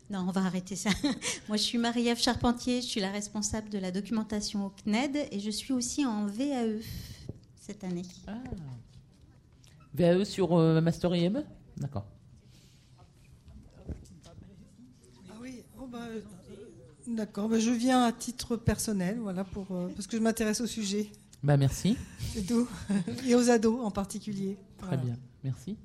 Non, on va arrêter ça. Moi, je suis Marie-Ève Charpentier, je suis la responsable de la documentation au CNED et je suis aussi en VAE cette année. Ah. VAE sur Master IME ? D'accord. Ah oui, d'accord. Je viens à titre personnel, voilà, parce que je m'intéresse au sujet. Merci. C'est tout. Et aux ados en particulier. Très bien, merci.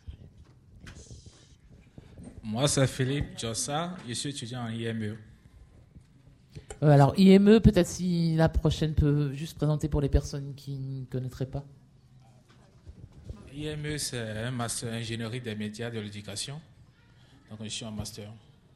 Moi, c'est Philippe Jossa, je suis étudiant en IME. Alors, IME, peut-être si la prochaine peut juste présenter pour les personnes qui ne connaîtraient pas. IME, c'est un master ingénierie des médias de l'éducation. Donc, je suis en master.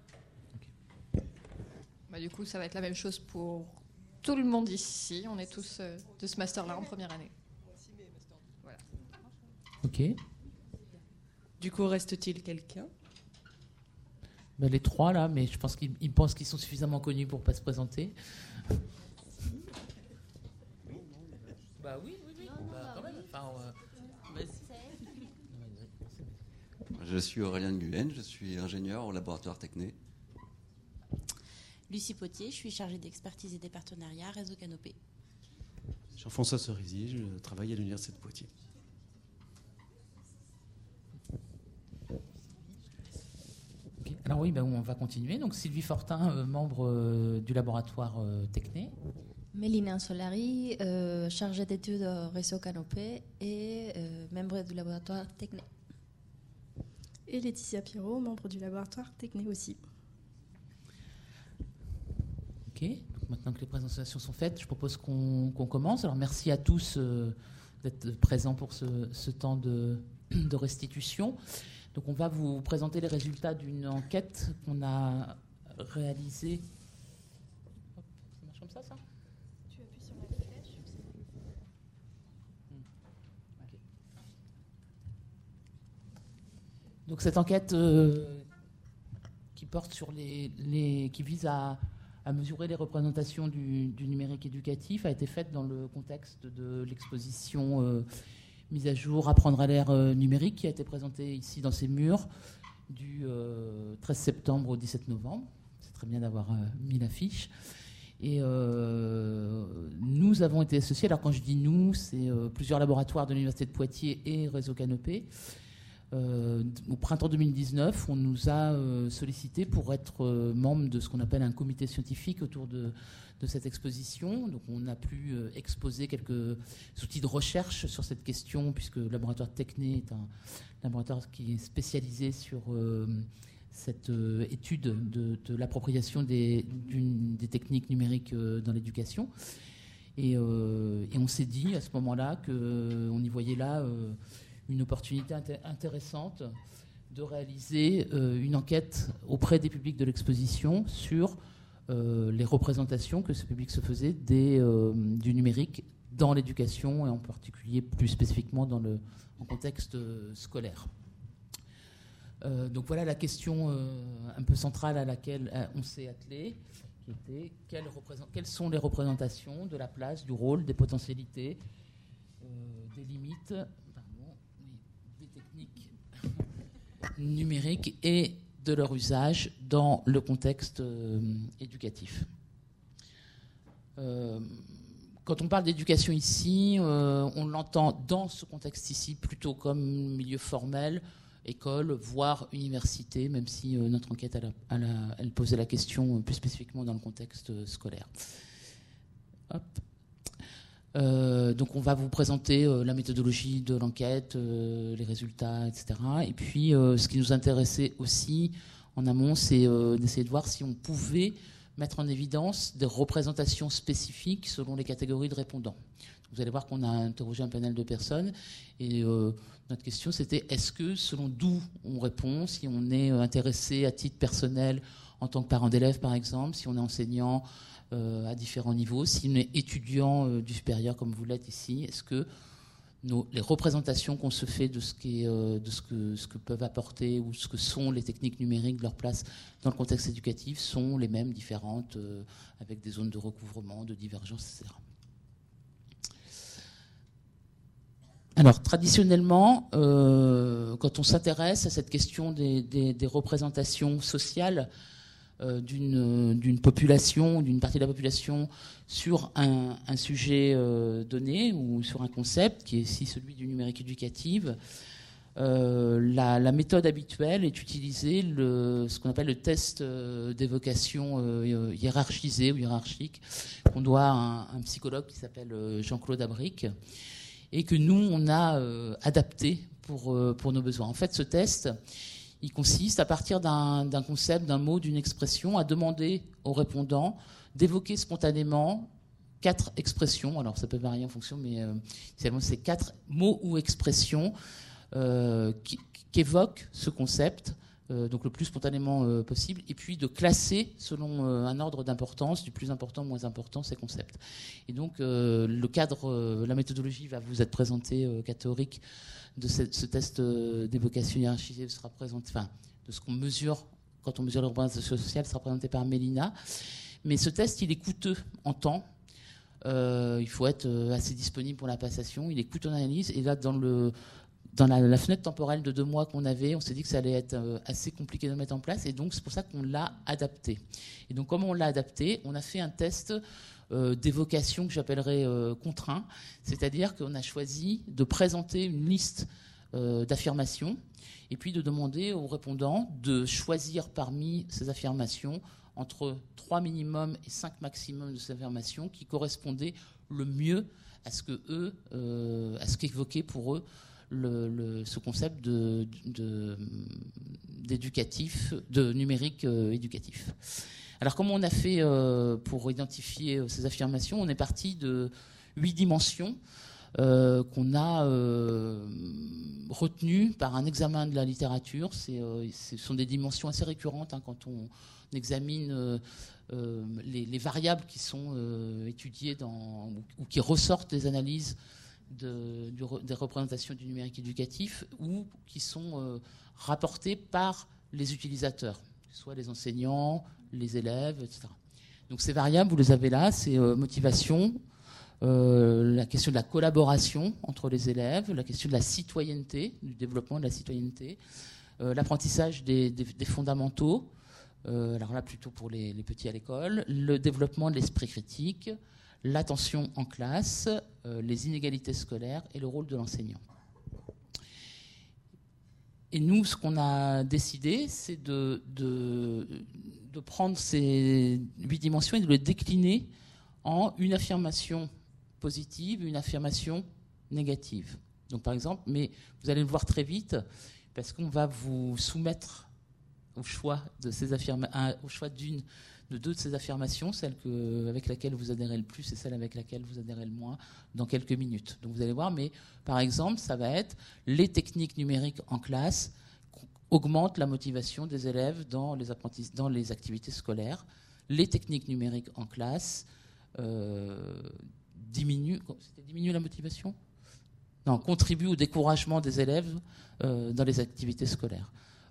Du coup, ça va être la même chose pour tout le monde ici. On est tous de ce master-là en première année. Voilà. Ok. Du coup, reste-t-il quelqu'un ? Les trois là, mais je pense qu'ils pensent qu'ils sont suffisamment connus pour ne pas se présenter. Oui. Quand même. Je suis Aurélien Nguyen, je suis ingénieur au laboratoire Techné. Lucie Potier, je suis chargée d'expertise et des partenariats Réseau Canopé. Jean-François Cerisier, je travaille à l'Université de Poitiers. Alors oui, on va continuer. Donc Sylvie Fortin, membre du laboratoire Techné. Mélina Solari, chargée d'études Réseau Canopé et membre du laboratoire Techné. Et Laetitia Pirot, membre du laboratoire Techné aussi. Ok, donc maintenant que les présentations sont faites, je propose qu'on commence. Alors merci à tous d'être présents pour ce temps de restitution. Donc on va vous présenter les résultats d'une enquête qu'on a réalisée. Hop, ça marche comme ça ? Tu appuies sur la flèche. Okay. Donc cette enquête qui porte sur qui vise à mesurer les représentations du numérique éducatif a été faite dans le contexte de l'exposition mise à jour Apprendre à l'ère numérique qui a été présentée ici dans ces murs du 13 septembre au 17 novembre. C'est très bien d'avoir mis l'affiche. Et nous avons été associés, alors quand je dis nous, c'est plusieurs laboratoires de l'Université de Poitiers et Réseau Canopé. Au printemps 2019, on nous a sollicité pour être membre de ce qu'on appelle un comité scientifique autour de cette exposition. Donc on a pu exposer quelques outils de recherche sur cette question, puisque le laboratoire Techné est un laboratoire qui est spécialisé sur cette étude de l'appropriation des techniques numériques dans l'éducation. Et on s'est dit à ce moment-là qu'on y voyait là une opportunité intéressante de réaliser une enquête auprès des publics de l'exposition sur les représentations que ce public se faisait du numérique dans l'éducation et en particulier plus spécifiquement en contexte scolaire. Donc voilà la question un peu centrale à laquelle on s'est attelé, qui était quelles sont les représentations de la place, du rôle, des potentialités, des limites des techniques numériques et de leur usage dans le contexte éducatif. Quand on parle d'éducation ici, on l'entend dans ce contexte ici plutôt comme milieu formel, école, voire université, même si notre enquête elle posait la question plus spécifiquement dans le contexte scolaire. Hop. Donc on va vous présenter la méthodologie de l'enquête, les résultats, etc. Et puis ce qui nous intéressait aussi en amont, c'est d'essayer de voir si on pouvait mettre en évidence des représentations spécifiques selon les catégories de répondants. Vous allez voir qu'on a interrogé un panel de personnes et notre question c'était est-ce que selon d'où on répond, si on est intéressé à titre personnel en tant que parent d'élève par exemple, si on est enseignant à différents niveaux, si on est étudiant du supérieur comme vous l'êtes ici, est-ce que les représentations qu'on se fait de ce que peuvent apporter ou ce que sont les techniques numériques, leur place dans le contexte éducatif sont les mêmes, différentes, avec des zones de recouvrement, de divergence, etc. Alors, traditionnellement, quand on s'intéresse à cette question des représentations sociales d'une population, d'une partie de la population sur un sujet donné ou sur un concept, qui est ici celui du numérique éducatif. La méthode habituelle est d'utiliser ce qu'on appelle le test d'évocation hiérarchisé ou hiérarchique, qu'on doit à un psychologue qui s'appelle Jean-Claude Abric, et que nous, on a adapté pour nos besoins. En fait, ce test, il consiste, à partir d'un concept, d'un mot, d'une expression, à demander aux répondants d'évoquer spontanément 4 expressions. Alors, ça peut varier en fonction, mais c'est 4 mots ou expressions qui évoquent ce concept, donc le plus spontanément possible, et puis de classer selon un ordre d'importance, du plus important au moins important, ces concepts. Et donc, le cadre, la méthodologie va vous être présentée, catégorique, de ce test d'évocation hiérarchisée sera présenté, enfin, de ce qu'on mesure quand on mesure les représentations sociales, sera présenté par Mélina. Mais ce test, il est coûteux en temps. Il faut être assez disponible pour la passation. Il est coûteux en analyse. Et là, dans la fenêtre temporelle de 2 mois qu'on avait, on s'est dit que ça allait être assez compliqué de le mettre en place. Et donc, c'est pour ça qu'on l'a adapté. Et donc, comment on l'a adapté ? On a fait un test d'évocation que j'appellerais contraint, c'est-à-dire qu'on a choisi de présenter une liste d'affirmations et puis de demander aux répondants de choisir parmi ces affirmations entre 3 minimum et 5 maximum de ces affirmations qui correspondaient le mieux à ce que eux, à ce qu'évoquait pour eux ce concept d'éducatif, de numérique éducatif. Alors, comment on a fait pour identifier ces affirmations ? On est parti de 8 dimensions qu'on a retenues par un examen de la littérature. Ce sont des dimensions assez récurrentes quand on examine les variables qui sont étudiées ou qui ressortent des analyses des représentations du numérique éducatif ou qui sont rapportées par les utilisateurs, soit les enseignants, les élèves, etc. Donc ces variables, vous les avez là, c'est motivation, la question de la collaboration entre les élèves, la question de la citoyenneté, du développement de la citoyenneté, l'apprentissage des fondamentaux, alors là plutôt pour les petits à l'école, le développement de l'esprit critique, l'attention en classe, les inégalités scolaires et le rôle de l'enseignant. Et nous, ce qu'on a décidé, c'est de prendre ces 8 dimensions et de les décliner en une affirmation positive, une affirmation négative. Donc, par exemple, mais vous allez le voir très vite, parce qu'on va vous soumettre au choix de ces au choix de 2 de ces affirmations, celle avec laquelle vous adhérez le plus et celle avec laquelle vous adhérez le moins, dans quelques minutes. Donc vous allez voir, mais par exemple, ça va être les techniques numériques en classe augmentent la motivation des élèves dans les activités scolaires. Les techniques numériques en classe diminuent la motivation ? Non, contribuent au découragement des élèves dans les activités scolaires.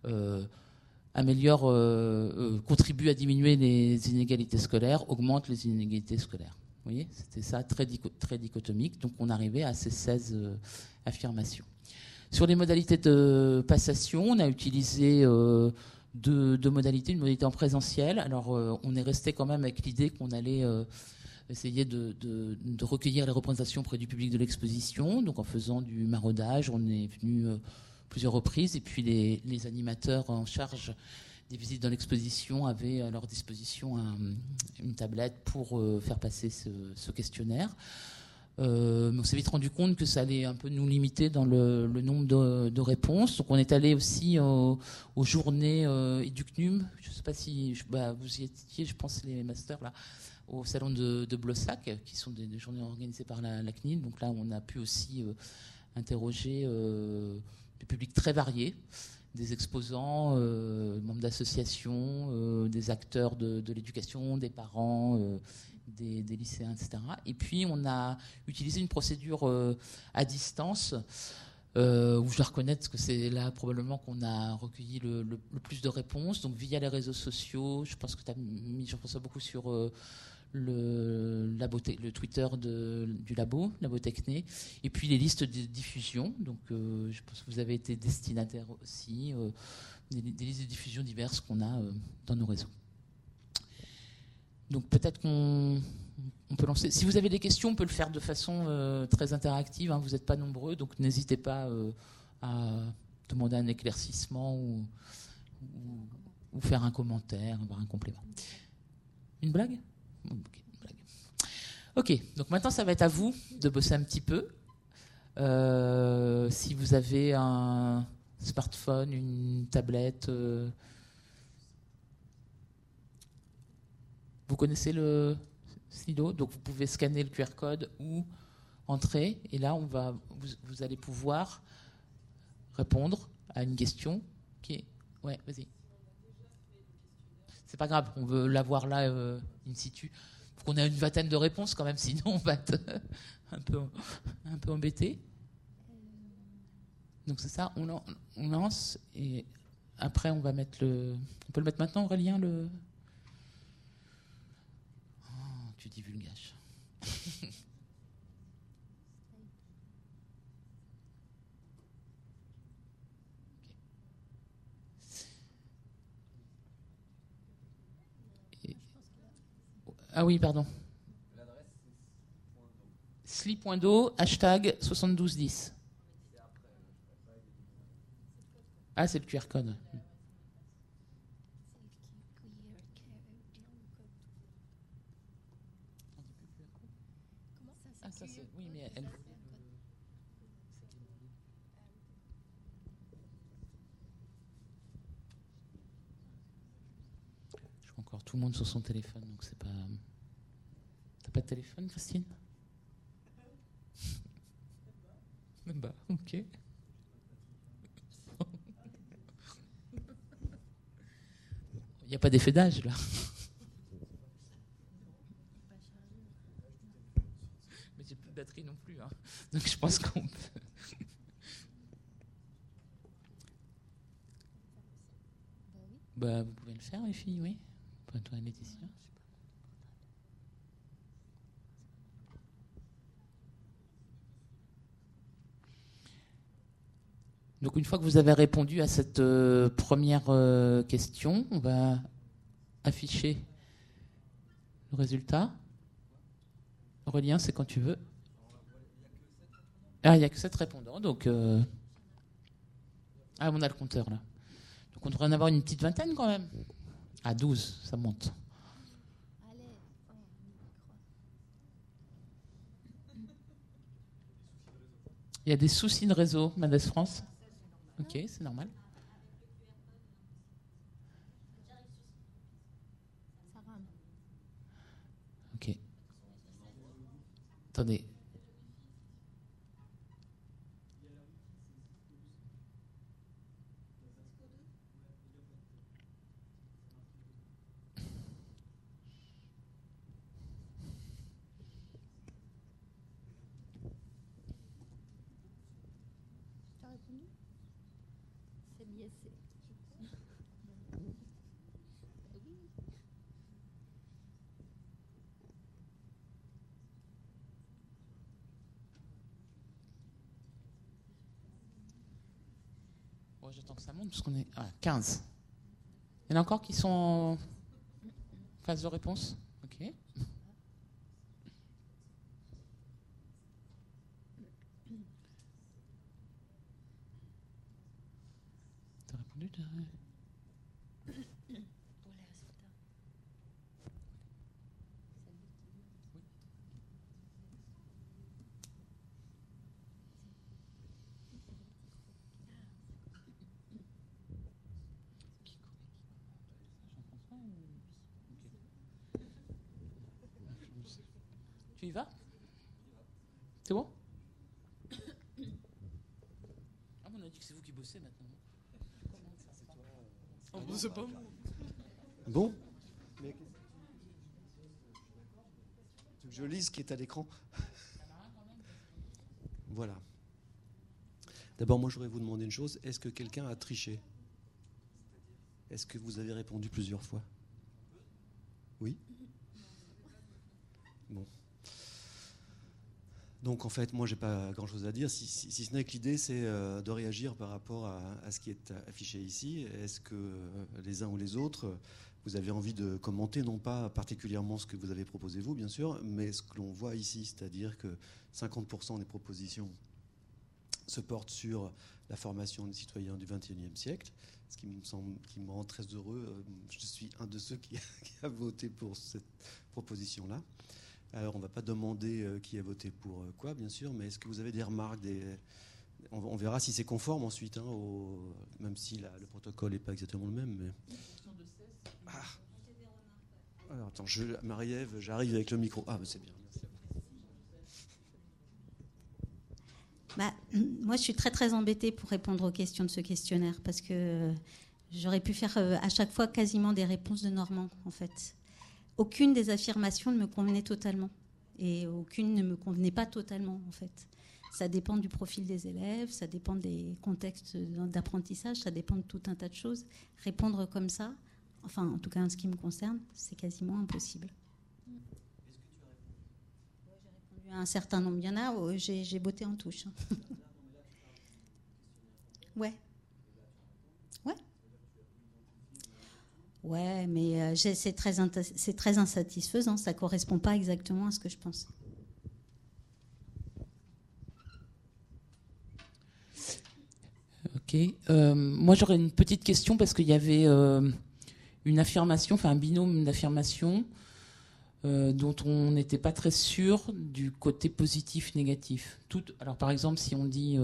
Contribue à diminuer les inégalités scolaires, augmente les inégalités scolaires. Vous voyez, c'était ça, très dichotomique. Donc on arrivait à ces 16 affirmations. Sur les modalités de passation, on a utilisé deux modalités, une modalité en présentiel. Alors on est resté quand même avec l'idée qu'on allait essayer de recueillir les représentations auprès du public de l'exposition. Donc en faisant du maraudage, on est venu plusieurs reprises, et puis les animateurs en charge des visites dans l'exposition avaient à leur disposition une tablette pour faire passer ce questionnaire. Mais on s'est vite rendu compte que ça allait un peu nous limiter dans le nombre de réponses. Donc on est allé aussi aux journées Educnum. Je ne sais pas si vous y étiez, je pense les masters là, au salon de Blossac, qui sont des journées organisées par la CNIL. Donc là, on a pu aussi interroger des publics très variés, des exposants, membres d'associations, des acteurs de l'éducation, des parents, des lycéens, etc. Et puis on a utilisé une procédure à distance, où je dois reconnaître que c'est là probablement qu'on a recueilli le plus de réponses, donc via les réseaux sociaux. Je pense que tu as mis Jean-François beaucoup sur le Twitter du labo Techné, et puis les listes de diffusion. Donc je pense que vous avez été destinataire aussi des listes de diffusion diverses qu'on a dans nos réseaux. Donc peut-être qu'on peut lancer. Si vous avez des questions, on peut le faire de façon très interactive. Hein. Vous n'êtes pas nombreux, donc n'hésitez pas à demander un éclaircissement ou faire un commentaire, avoir un complément. Une blague ? Ok, une blague. Ok, donc maintenant ça va être à vous de bosser un petit peu. Si vous avez un smartphone, une tablette, vous connaissez le stylo, donc vous pouvez scanner le QR code ou entrer, et là vous allez pouvoir répondre à une question qui est... Ouais, vas-y. C'est pas grave, on veut l'avoir là in situ. Faut qu'on ait une vingtaine de réponses quand même, sinon on va être un peu embêté. Donc c'est ça, on lance et après on va mettre on peut le mettre maintenant, Aurélien, Oh, tu divulgaches. Ah oui, pardon. Sli.do, hashtag 7210. Ah, c'est le QR code. Ah, ça c'est... Oui, mais elle... Je vois encore tout le monde sur son téléphone, donc c'est pas... T'as pas de téléphone, Christine ? Bah, ok. Il n'y a pas d'effet d'âge, là. Mais j'ai plus de batterie non plus, hein. Donc je pense qu'on peut... Bah, vous pouvez le faire, les filles, oui. Pas toi, Laetitia. Donc une fois que vous avez répondu à cette première question, on va afficher le résultat. Aurélien, c'est quand tu veux. Ah, il n'y a que 7 répondants, donc... Ah, on a le compteur, là. Donc on devrait en avoir une petite vingtaine, quand même. À 12, ça monte. Il y a des soucis de réseau, Mendes France. Ok, c'est normal. Ok. Attendez. T'as répondu ? C'est l'ISC. Bon, j'attends que ça monte parce qu'on est à 15. Il y en a encore qui sont en phase de réponse. Ok. T'as répondu Tu y vas ? C'est bon ? Ah, on a dit que c'est vous qui bossez maintenant. Oh, c'est pas moi. Bon. Mais... Tu veux que je lise ce qui est à l'écran ? Voilà. D'abord, moi, je voudrais vous demander une chose. Est-ce que quelqu'un a triché ? Est-ce que vous avez répondu plusieurs fois ? Oui ? Bon. Donc, en fait, moi, j'ai pas grand-chose à dire, si ce n'est que l'idée, c'est de réagir par rapport à ce qui est affiché ici. Est-ce que les uns ou les autres, vous avez envie de commenter, non pas particulièrement ce que vous avez proposé vous, bien sûr, mais ce que l'on voit ici, c'est-à-dire que 50% des propositions se portent sur la formation des citoyens du XXIe siècle, ce qui me rend très heureux. Je suis un de ceux qui a voté pour cette proposition-là. Alors, on ne va pas demander qui a voté pour quoi, bien sûr, mais est-ce que vous avez des remarques on verra si c'est conforme ensuite, même si le protocole n'est pas exactement le même. Mais... Alors, attends, Marie-Ève, j'arrive avec le micro. Ah, c'est bien. Moi, je suis très, très embêtée pour répondre aux questions de ce questionnaire parce que j'aurais pu faire à chaque fois quasiment des réponses de Normand, en fait. Aucune des affirmations ne me convenait totalement et aucune ne me convenait pas totalement, en fait. Ça dépend du profil des élèves, ça dépend des contextes d'apprentissage, ça dépend de tout un tas de choses. Répondre comme ça, enfin, en tout cas en ce qui me concerne, c'est quasiment impossible. J'ai répondu à un certain nombre. Il y en a, j'ai botté en touche. Ouais. Ouais, mais c'est très insatisfaisant. Ça ne correspond pas exactement à ce que je pense. Ok. Moi, j'aurais une petite question parce qu'il y avait une affirmation, enfin un binôme d'affirmations dont on n'était pas très sûr du côté positif-négatif. Alors, par exemple, si on dit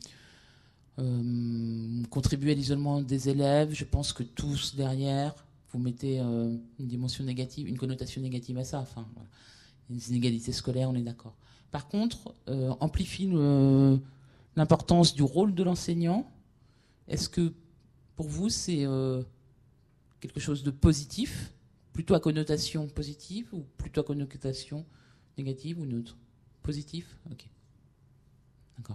contribuer à l'isolement des élèves, je pense que tous derrière, vous mettez une dimension négative, une connotation négative à ça. Enfin, voilà. Les inégalités scolaires, on est d'accord. Par contre, amplifie l'importance du rôle de l'enseignant. Est-ce que pour vous, c'est quelque chose de positif, plutôt à connotation positive ou plutôt à connotation négative ou neutre? Positif? Ok. D'accord.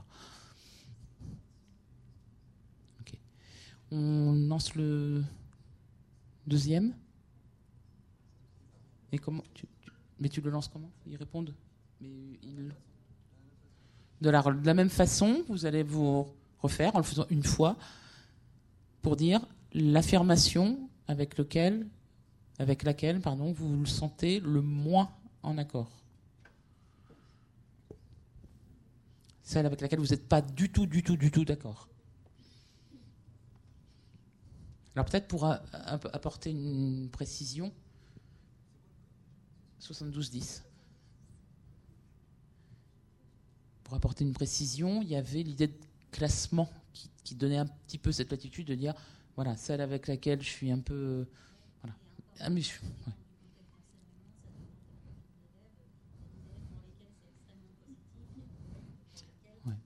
Ok. On lance le deuxième. Et comment mais tu le lances comment? Ils répondent? De la même façon, vous allez vous refaire en le faisant une fois pour dire l'affirmation avec laquelle vous le sentez le moins en accord. Celle avec laquelle vous n'êtes pas du tout d'accord. Alors peut-être pour apporter une précision, 72-10. Pour apporter une précision, il y avait l'idée de classement qui donnait un petit peu cette latitude de dire, voilà, celle avec laquelle je suis un peu... Voilà. Ah, mais ouais. Ouais.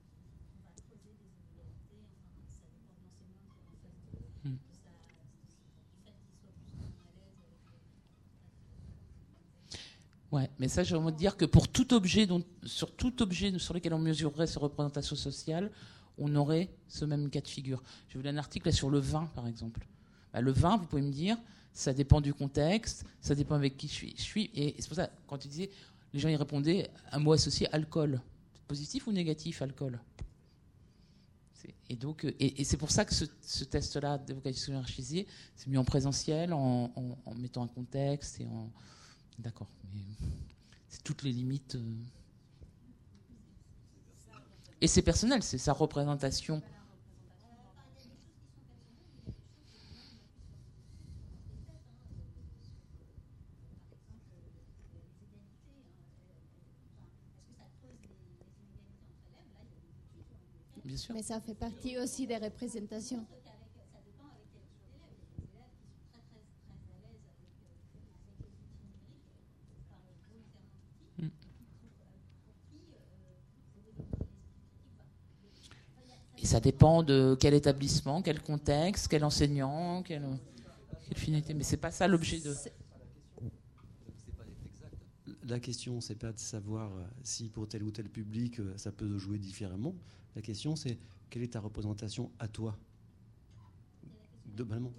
Ouais, mais ça, j'ai envie de dire que pour tout objet, sur lequel on mesurerait ces représentations sociales, on aurait ce même cas de figure. Je vous donne un article là, sur le vin, par exemple. Le vin, vous pouvez me dire, ça dépend du contexte, ça dépend avec qui je suis. Et c'est pour ça, quand tu disais, les gens y répondaient, un mot associé, alcool. Positif ou négatif, alcool? Et donc, et c'est pour ça que ce test-là d'évocation hiérarchisée, c'est mis en présentiel, en mettant un contexte et en... D'accord, mais c'est toutes les limites. Et c'est personnel, c'est sa représentation. Bien sûr. Mais ça fait partie aussi des représentations. Et ça dépend de quel établissement, quel contexte, quel enseignant, quelle finalité. Mais c'est pas ça l'objet de... La question, c'est pas de savoir si pour tel ou tel public, ça peut jouer différemment. La question, c'est quelle est ta représentation à toi, globalement.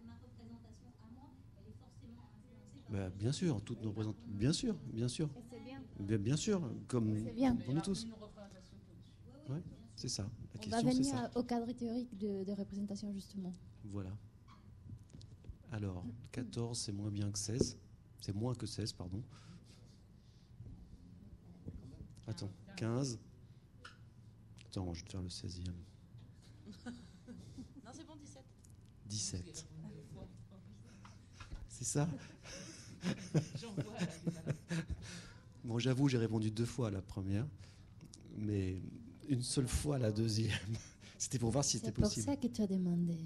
Bah, bien sûr, toutes nos représentations. Bien sûr. Bien sûr, comme pour nous tous. Ouais, c'est ça. La question, on va venir au cadre théorique de représentation, justement. Voilà. Alors, 14, c'est moins bien que 16. C'est moins que 16, pardon. Attends, 15. Attends, je vais te faire le 16e. Non, c'est bon, 17. 17. C'est ça? Bon, j'avoue, j'ai répondu 2 fois à la première, mais une seule fois à la deuxième. C'était pour voir si c'était possible. C'est pour ça que tu as demandé.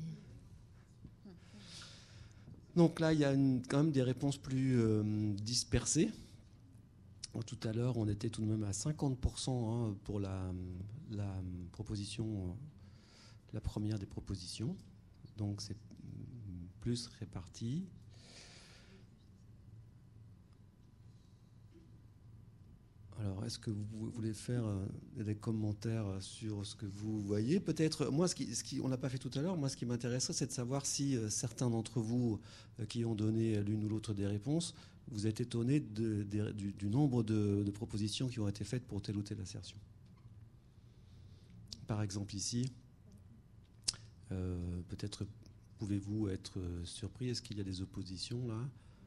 Donc là, il y a quand même des réponses plus dispersées. Tout à l'heure, on était tout de même à 50% pour la proposition, la première des propositions. Donc c'est plus réparti. Alors, est-ce que vous voulez faire des commentaires sur ce que vous voyez? Peut-être, moi, on l'a pas fait tout à l'heure, moi, ce qui m'intéresserait, c'est de savoir si certains d'entre vous qui ont donné l'une ou l'autre des réponses, vous êtes étonnés du nombre de propositions qui ont été faites pour telle ou telle assertion. Par exemple, ici, peut-être pouvez-vous être surpris, est-ce qu'il y a des oppositions là?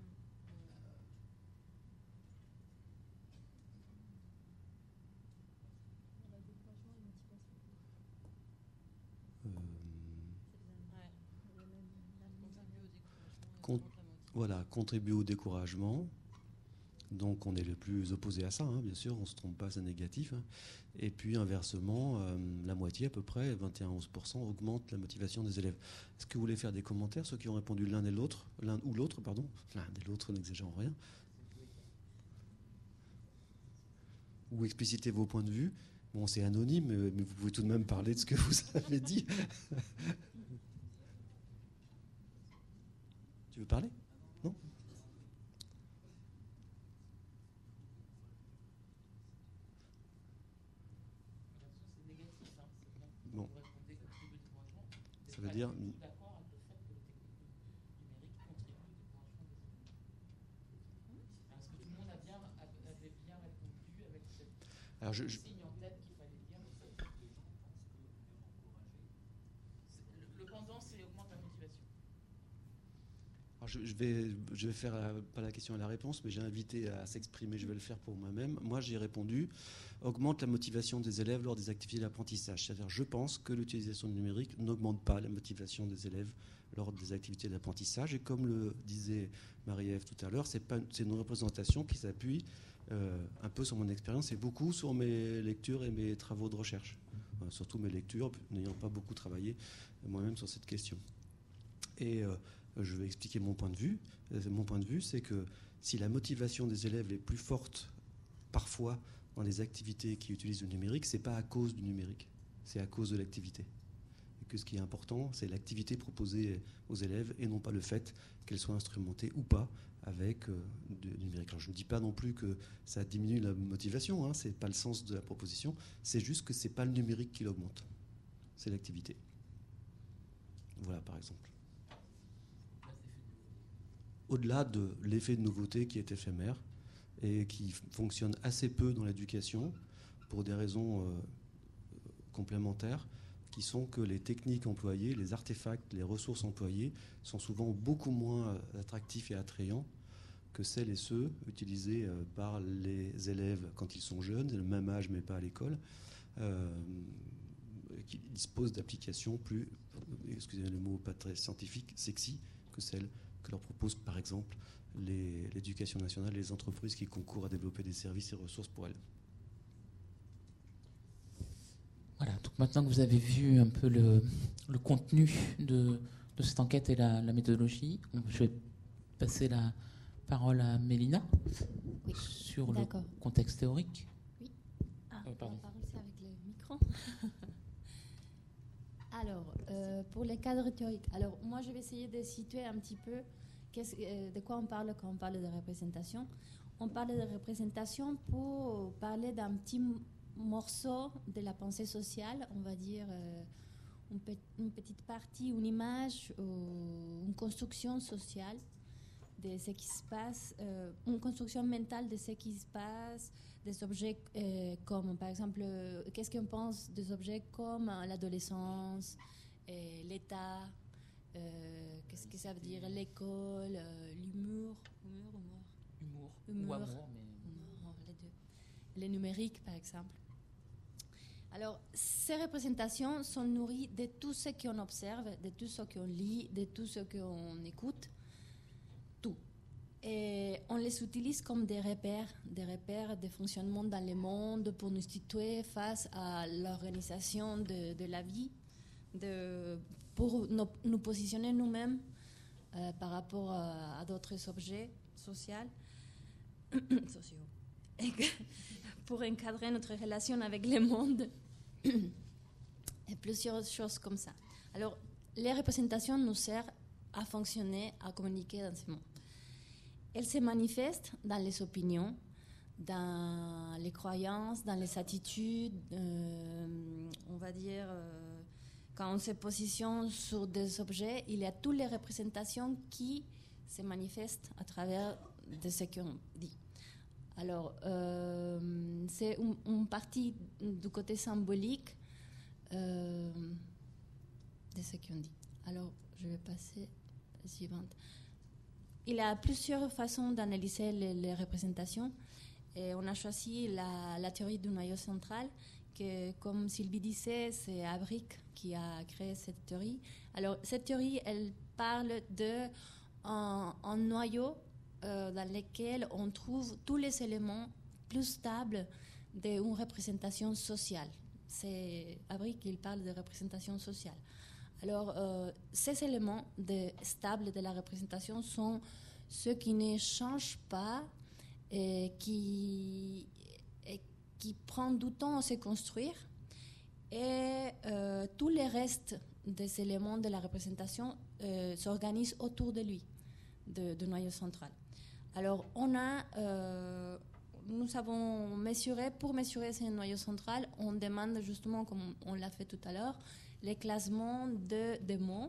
Voilà, contribuer au découragement. Donc on est le plus opposé à ça, bien sûr, on ne se trompe pas, c'est négatif. Et puis inversement, la moitié à peu près, 21-11%, augmente la motivation des élèves. Est-ce que vous voulez faire des commentaires, ceux qui ont répondu l'un ou l'autre, pardon, l'un et l'autre, n'exagérons rien, ou expliciter vos points de vue? Bon, c'est anonyme, mais vous pouvez tout de même parler de ce que vous avez dit. Tu veux parler? Non? Bon. Ça veut dire... Alors je... Le pendant, c'est augmente la motivation. Alors je vais faire pas la question et la réponse, mais j'ai invité à s'exprimer, je vais le faire pour moi-même. Moi, j'ai répondu, augmente la motivation des élèves lors des activités d'apprentissage. C'est-à-dire, je pense que l'utilisation du numérique n'augmente pas la motivation des élèves lors des activités d'apprentissage. Et comme le disait Marie-Ève tout à l'heure, c'est une représentation qui s'appuie un peu sur mon expérience et beaucoup sur mes lectures et mes travaux de recherche. Surtout mes lectures, n'ayant pas beaucoup travaillé moi-même sur cette question. Et je vais expliquer mon point de vue. Mon point de vue, c'est que si la motivation des élèves est plus forte parfois dans les activités qui utilisent le numérique, c'est pas à cause du numérique, c'est à cause de l'activité. Et que ce qui est important, c'est l'activité proposée aux élèves et non pas le fait qu'elle soit instrumentée ou pas avec du numérique. Alors je ne dis pas non plus que ça diminue la motivation, c'est pas le sens de la proposition, c'est juste que c'est pas le numérique qui l'augmente, c'est l'activité. Voilà, par exemple. Au-delà de l'effet de nouveauté qui est éphémère et qui fonctionne assez peu dans l'éducation pour des raisons complémentaires, qui sont que les techniques employées, les artefacts, les ressources employées sont souvent beaucoup moins attractifs et attrayants que celles et ceux utilisés par les élèves quand ils sont jeunes, le même âge mais pas à l'école, qui disposent d'applications plus, excusez le mot pas très scientifique, sexy, que celles que leur proposent par exemple l'éducation nationale et les entreprises qui concourent à développer des services et ressources pour elles. Voilà, donc maintenant que vous avez vu un peu le contenu de cette enquête et la méthodologie, je vais passer la parole à Mélina sur le contexte théorique. Oui. Pardon. La parole, c'est avec le micro. Alors, pour les cadres théoriques, alors moi je vais essayer de situer un petit peu de quoi on parle quand on parle de représentation. On parle de représentation pour parler d'un petit morceau de la pensée sociale, on va dire une petite partie, une image, une construction sociale de ce qui se passe, une construction mentale de ce qui se passe, des objets comme par exemple, qu'est-ce qu'on pense des objets comme l'adolescence, l'État, qu'est-ce que ça veut dire, l'école, l'humour, Humour. Humour. Ou amour, mais... Non, les deux. Les numériques, par exemple. Alors, ces représentations sont nourries de tout ce qu'on observe, de tout ce qu'on lit, de tout ce qu'on écoute, tout. Et on les utilise comme des repères de fonctionnement dans le monde pour nous situer face à l'organisation de la vie, pour nous positionner nous-mêmes par rapport à d'autres objets sociaux, et pour encadrer notre relation avec le monde et plusieurs choses comme ça. Alors, les représentations nous servent à fonctionner, à communiquer dans ce monde. Elles se manifestent dans les opinions, dans les croyances, dans les attitudes, on va dire, quand on se positionne sur des objets, il y a toutes les représentations qui se manifestent à travers de ce qu'on dit. Alors, c'est une partie du côté symbolique de ce qu'on dit. Alors, je vais passer à la suivante. Il y a plusieurs façons d'analyser les représentations. Et on a choisi la théorie du noyau central, que, comme Sylvie disait, c'est Abric qui a créé cette théorie. Alors, cette théorie, elle parle d'un noyau dans lequel on trouve tous les éléments plus stables d'une représentation sociale. C'est Abric qui parle de représentation sociale. Alors, ces éléments stables de la représentation sont ceux qui ne changent pas et qui prennent du temps à se construire. Et tous les restes des éléments de la représentation s'organisent autour de lui, du noyau central. Alors, nous avons mesuré, pour mesurer ce noyau central, on demande justement, comme on l'a fait tout à l'heure, les classements de mots.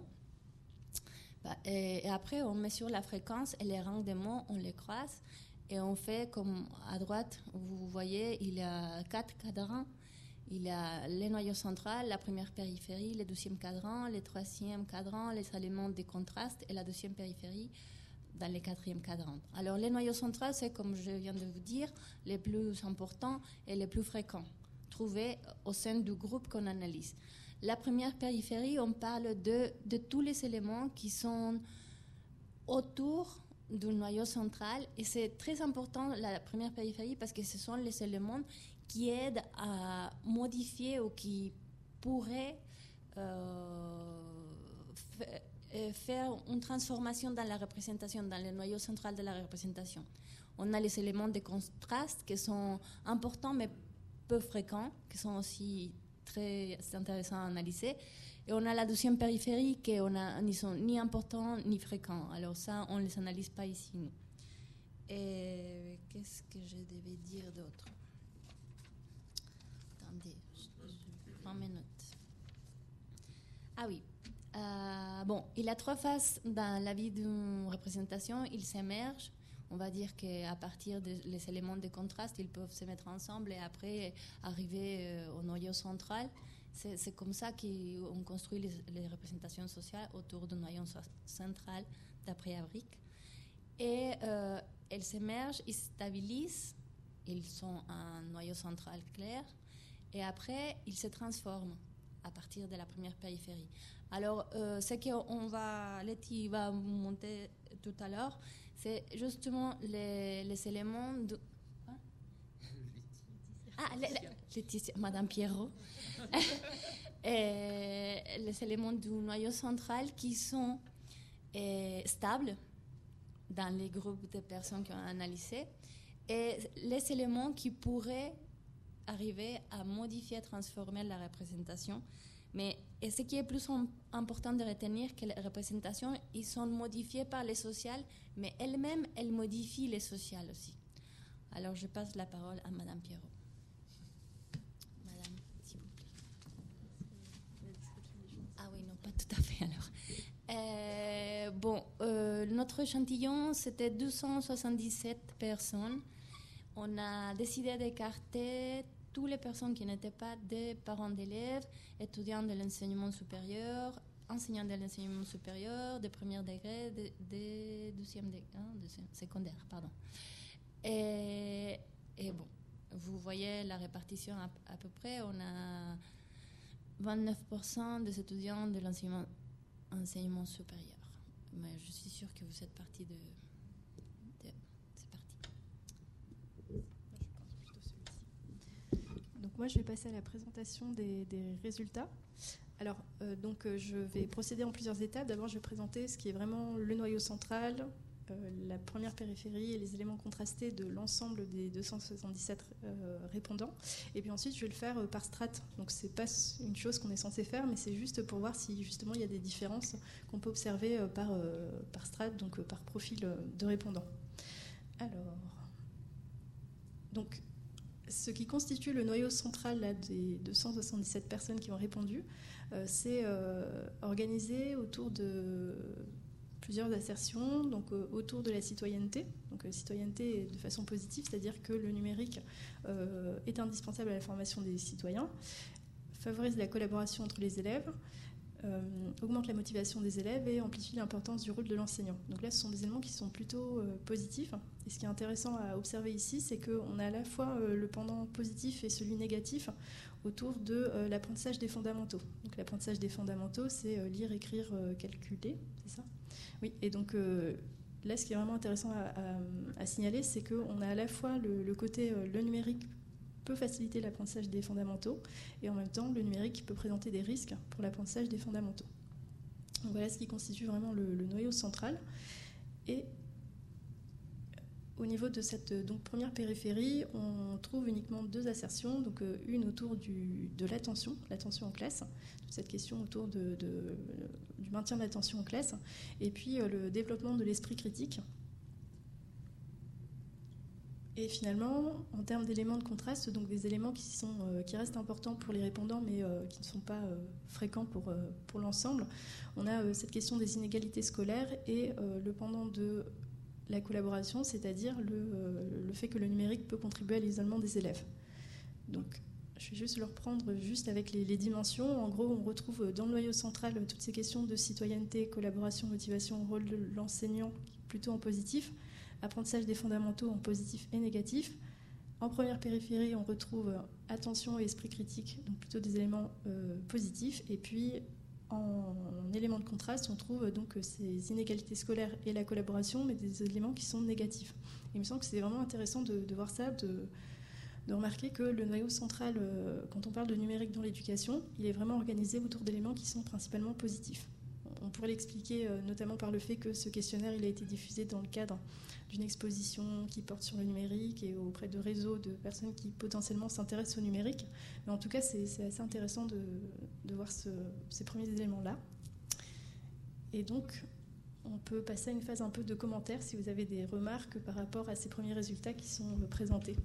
Et après, on mesure la fréquence et les rangs des mots, on les croise. Et on fait comme à droite, vous voyez, il y a 4 cadrans. Il y a le noyau central, la première périphérie, le deuxième cadran, le troisième cadran, les éléments de contraste et la deuxième périphérie dans le quatrième cadran. Alors, le noyau central, c'est, comme je viens de vous dire, les plus importants et les plus fréquents, trouvés au sein du groupe qu'on analyse. La première périphérie, on parle de tous les éléments qui sont autour du noyau central. Et c'est très important, la première périphérie, parce que ce sont les éléments qui aident à modifier ou qui pourraient faire une transformation dans la représentation, dans le noyau central de la représentation. On a les éléments de contraste qui sont importants mais peu fréquents, qui sont aussi très intéressants à analyser. Et on a la deuxième périphérie qui ne sont ni importants ni fréquents. Alors ça, on ne les analyse pas ici, nous. Et qu'est-ce que je devais dire d'autre? Attendez, je prends mes notes. Ah oui. Bon, il y a 3 phases dans la vie d'une représentation. Ils s'émergent. On va dire qu'à partir des éléments de contraste, ils peuvent se mettre ensemble et après arriver au noyau central. C'est comme ça qu'on construit les représentations sociales autour du noyau central d'après Abric. Et elles s'émergent, ils se stabilisent, ils sont un noyau central clair et après ils se transforment à partir de la première périphérie. Alors, ce que Letty va monter tout à l'heure, c'est justement les éléments de... Hein? Laetitia, Madame Pierrot. Les éléments du noyau central qui sont stables dans les groupes de personnes qu'on a analysés et les éléments qui pourraient arriver à modifier, transformer la représentation. Mais ce qui est plus important de retenir, que les représentations, ils sont modifiées par les sociales, mais elles-mêmes, elles modifient les sociales aussi. Alors, je passe la parole à Madame Pierrot. Madame, s'il vous plaît. Ah oui, non, pas tout à fait alors. Notre échantillon, c'était 277 personnes. On a décidé d'écarter toutes les personnes qui n'étaient pas des parents d'élèves, étudiants de l'enseignement supérieur, enseignants de l'enseignement supérieur, des premiers degrés, des deuxième degré, secondaire, pardon. Et bon, vous voyez la répartition à peu près. On a 29% des étudiants de l'enseignement supérieur. Mais je suis sûre que vous êtes partie de... C'est parti. Donc moi, je vais passer à la présentation des résultats. Alors, je vais procéder en plusieurs étapes. D'abord, je vais présenter ce qui est vraiment le noyau central, la première périphérie et les éléments contrastés de l'ensemble des 277 répondants. Et puis ensuite, je vais le faire par strate. Donc, c'est pas une chose qu'on est censé faire, mais c'est juste pour voir si justement il y a des différences qu'on peut observer par strate, donc par profil de répondant. Alors, donc, ce qui constitue le noyau central là, des 277 personnes qui ont répondu, c'est organisé autour de plusieurs assertions, donc autour de la citoyenneté. Donc citoyenneté de façon positive, c'est-à-dire que le numérique est indispensable à la formation des citoyens, favorise la collaboration entre les élèves, augmente la motivation des élèves et amplifie l'importance du rôle de l'enseignant. Donc là, ce sont des éléments qui sont plutôt positifs. Et ce qui est intéressant à observer ici, c'est qu'on a à la fois le pendant positif et celui négatif autour de l'apprentissage des fondamentaux. Donc l'apprentissage des fondamentaux, c'est lire, écrire, calculer, c'est ça ? Oui, et donc là, ce qui est vraiment intéressant à signaler, c'est qu'on a à la fois le côté le numérique peut faciliter l'apprentissage des fondamentaux et en même temps le numérique peut présenter des risques pour l'apprentissage des fondamentaux. Donc voilà ce qui constitue vraiment le noyau central. Et au niveau de cette première périphérie, on trouve uniquement deux assertions, donc une autour de l'attention en classe, toute cette question autour du maintien de l'attention en classe, et puis le développement de l'esprit critique. Et finalement, en termes d'éléments de contraste, donc des éléments qui restent importants pour les répondants, mais qui ne sont pas fréquents pour l'ensemble, on a cette question des inégalités scolaires et le pendant de la collaboration, c'est-à-dire le fait que le numérique peut contribuer à l'isolement des élèves. Donc, je vais juste le reprendre juste avec les dimensions. En gros, on retrouve dans le noyau central toutes ces questions de citoyenneté, collaboration, motivation, rôle de l'enseignant, plutôt en positif. Apprentissage des fondamentaux en positif et négatif. En première périphérie, on retrouve attention et esprit critique, donc plutôt des éléments positifs. Et puis, en élément de contraste, on trouve donc ces inégalités scolaires et la collaboration, mais des éléments qui sont négatifs. Et il me semble que c'est vraiment intéressant de voir ça, de remarquer que le noyau central, quand on parle de numérique dans l'éducation, il est vraiment organisé autour d'éléments qui sont principalement positifs. On pourrait l'expliquer notamment par le fait que ce questionnaire il a été diffusé dans le cadre d'une exposition qui porte sur le numérique et auprès de réseaux de personnes qui potentiellement s'intéressent au numérique. Mais en tout cas, c'est assez intéressant de voir ces premiers éléments-là. Et donc, on peut passer à une phase un peu de commentaires si vous avez des remarques par rapport à ces premiers résultats qui sont présentés.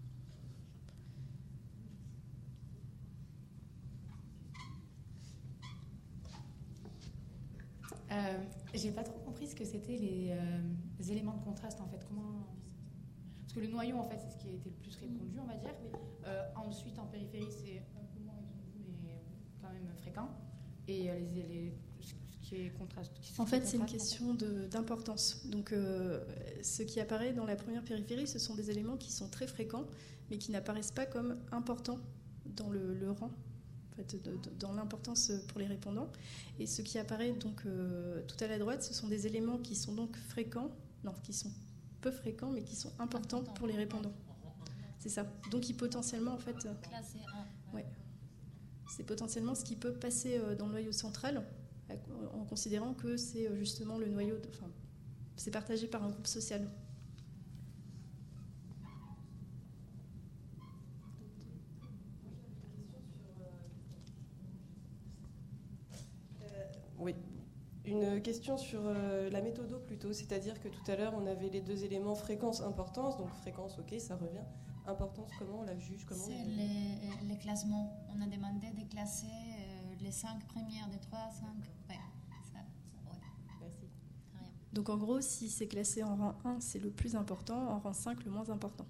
J'ai pas trop compris ce que c'était les éléments de contraste en fait. Parce que le noyau en fait c'est ce qui a été le plus répandu on va dire. Ensuite en périphérie c'est un peu moins répandu mais quand même fréquent. Et ce qui est contraste. En fait c'est une question d'importance. Donc ce qui apparaît dans la première périphérie ce sont des éléments qui sont très fréquents mais qui n'apparaissent pas comme importants dans le rang. En fait, dans l'importance pour les répondants. Et ce qui apparaît donc tout à la droite, ce sont des éléments qui sont donc qui sont peu fréquents, mais qui sont importants pour les répondants. C'est ça. Donc, qui potentiellement, en fait, ouais, c'est potentiellement ce qui peut passer dans le noyau central, en considérant que c'est justement le noyau, c'est partagé par un groupe social. Oui, une question sur la méthodo plutôt, c'est-à-dire que tout à l'heure on avait les deux éléments fréquence-importance, donc fréquence ok ça revient, importance comment on la juge, comment c'est les classements, on a demandé de classer les 5 premières des 3 à 5, ouais, ça, ouais. Merci. Rien. Donc en gros si c'est classé en rang 1 c'est le plus important, en rang 5 le moins important.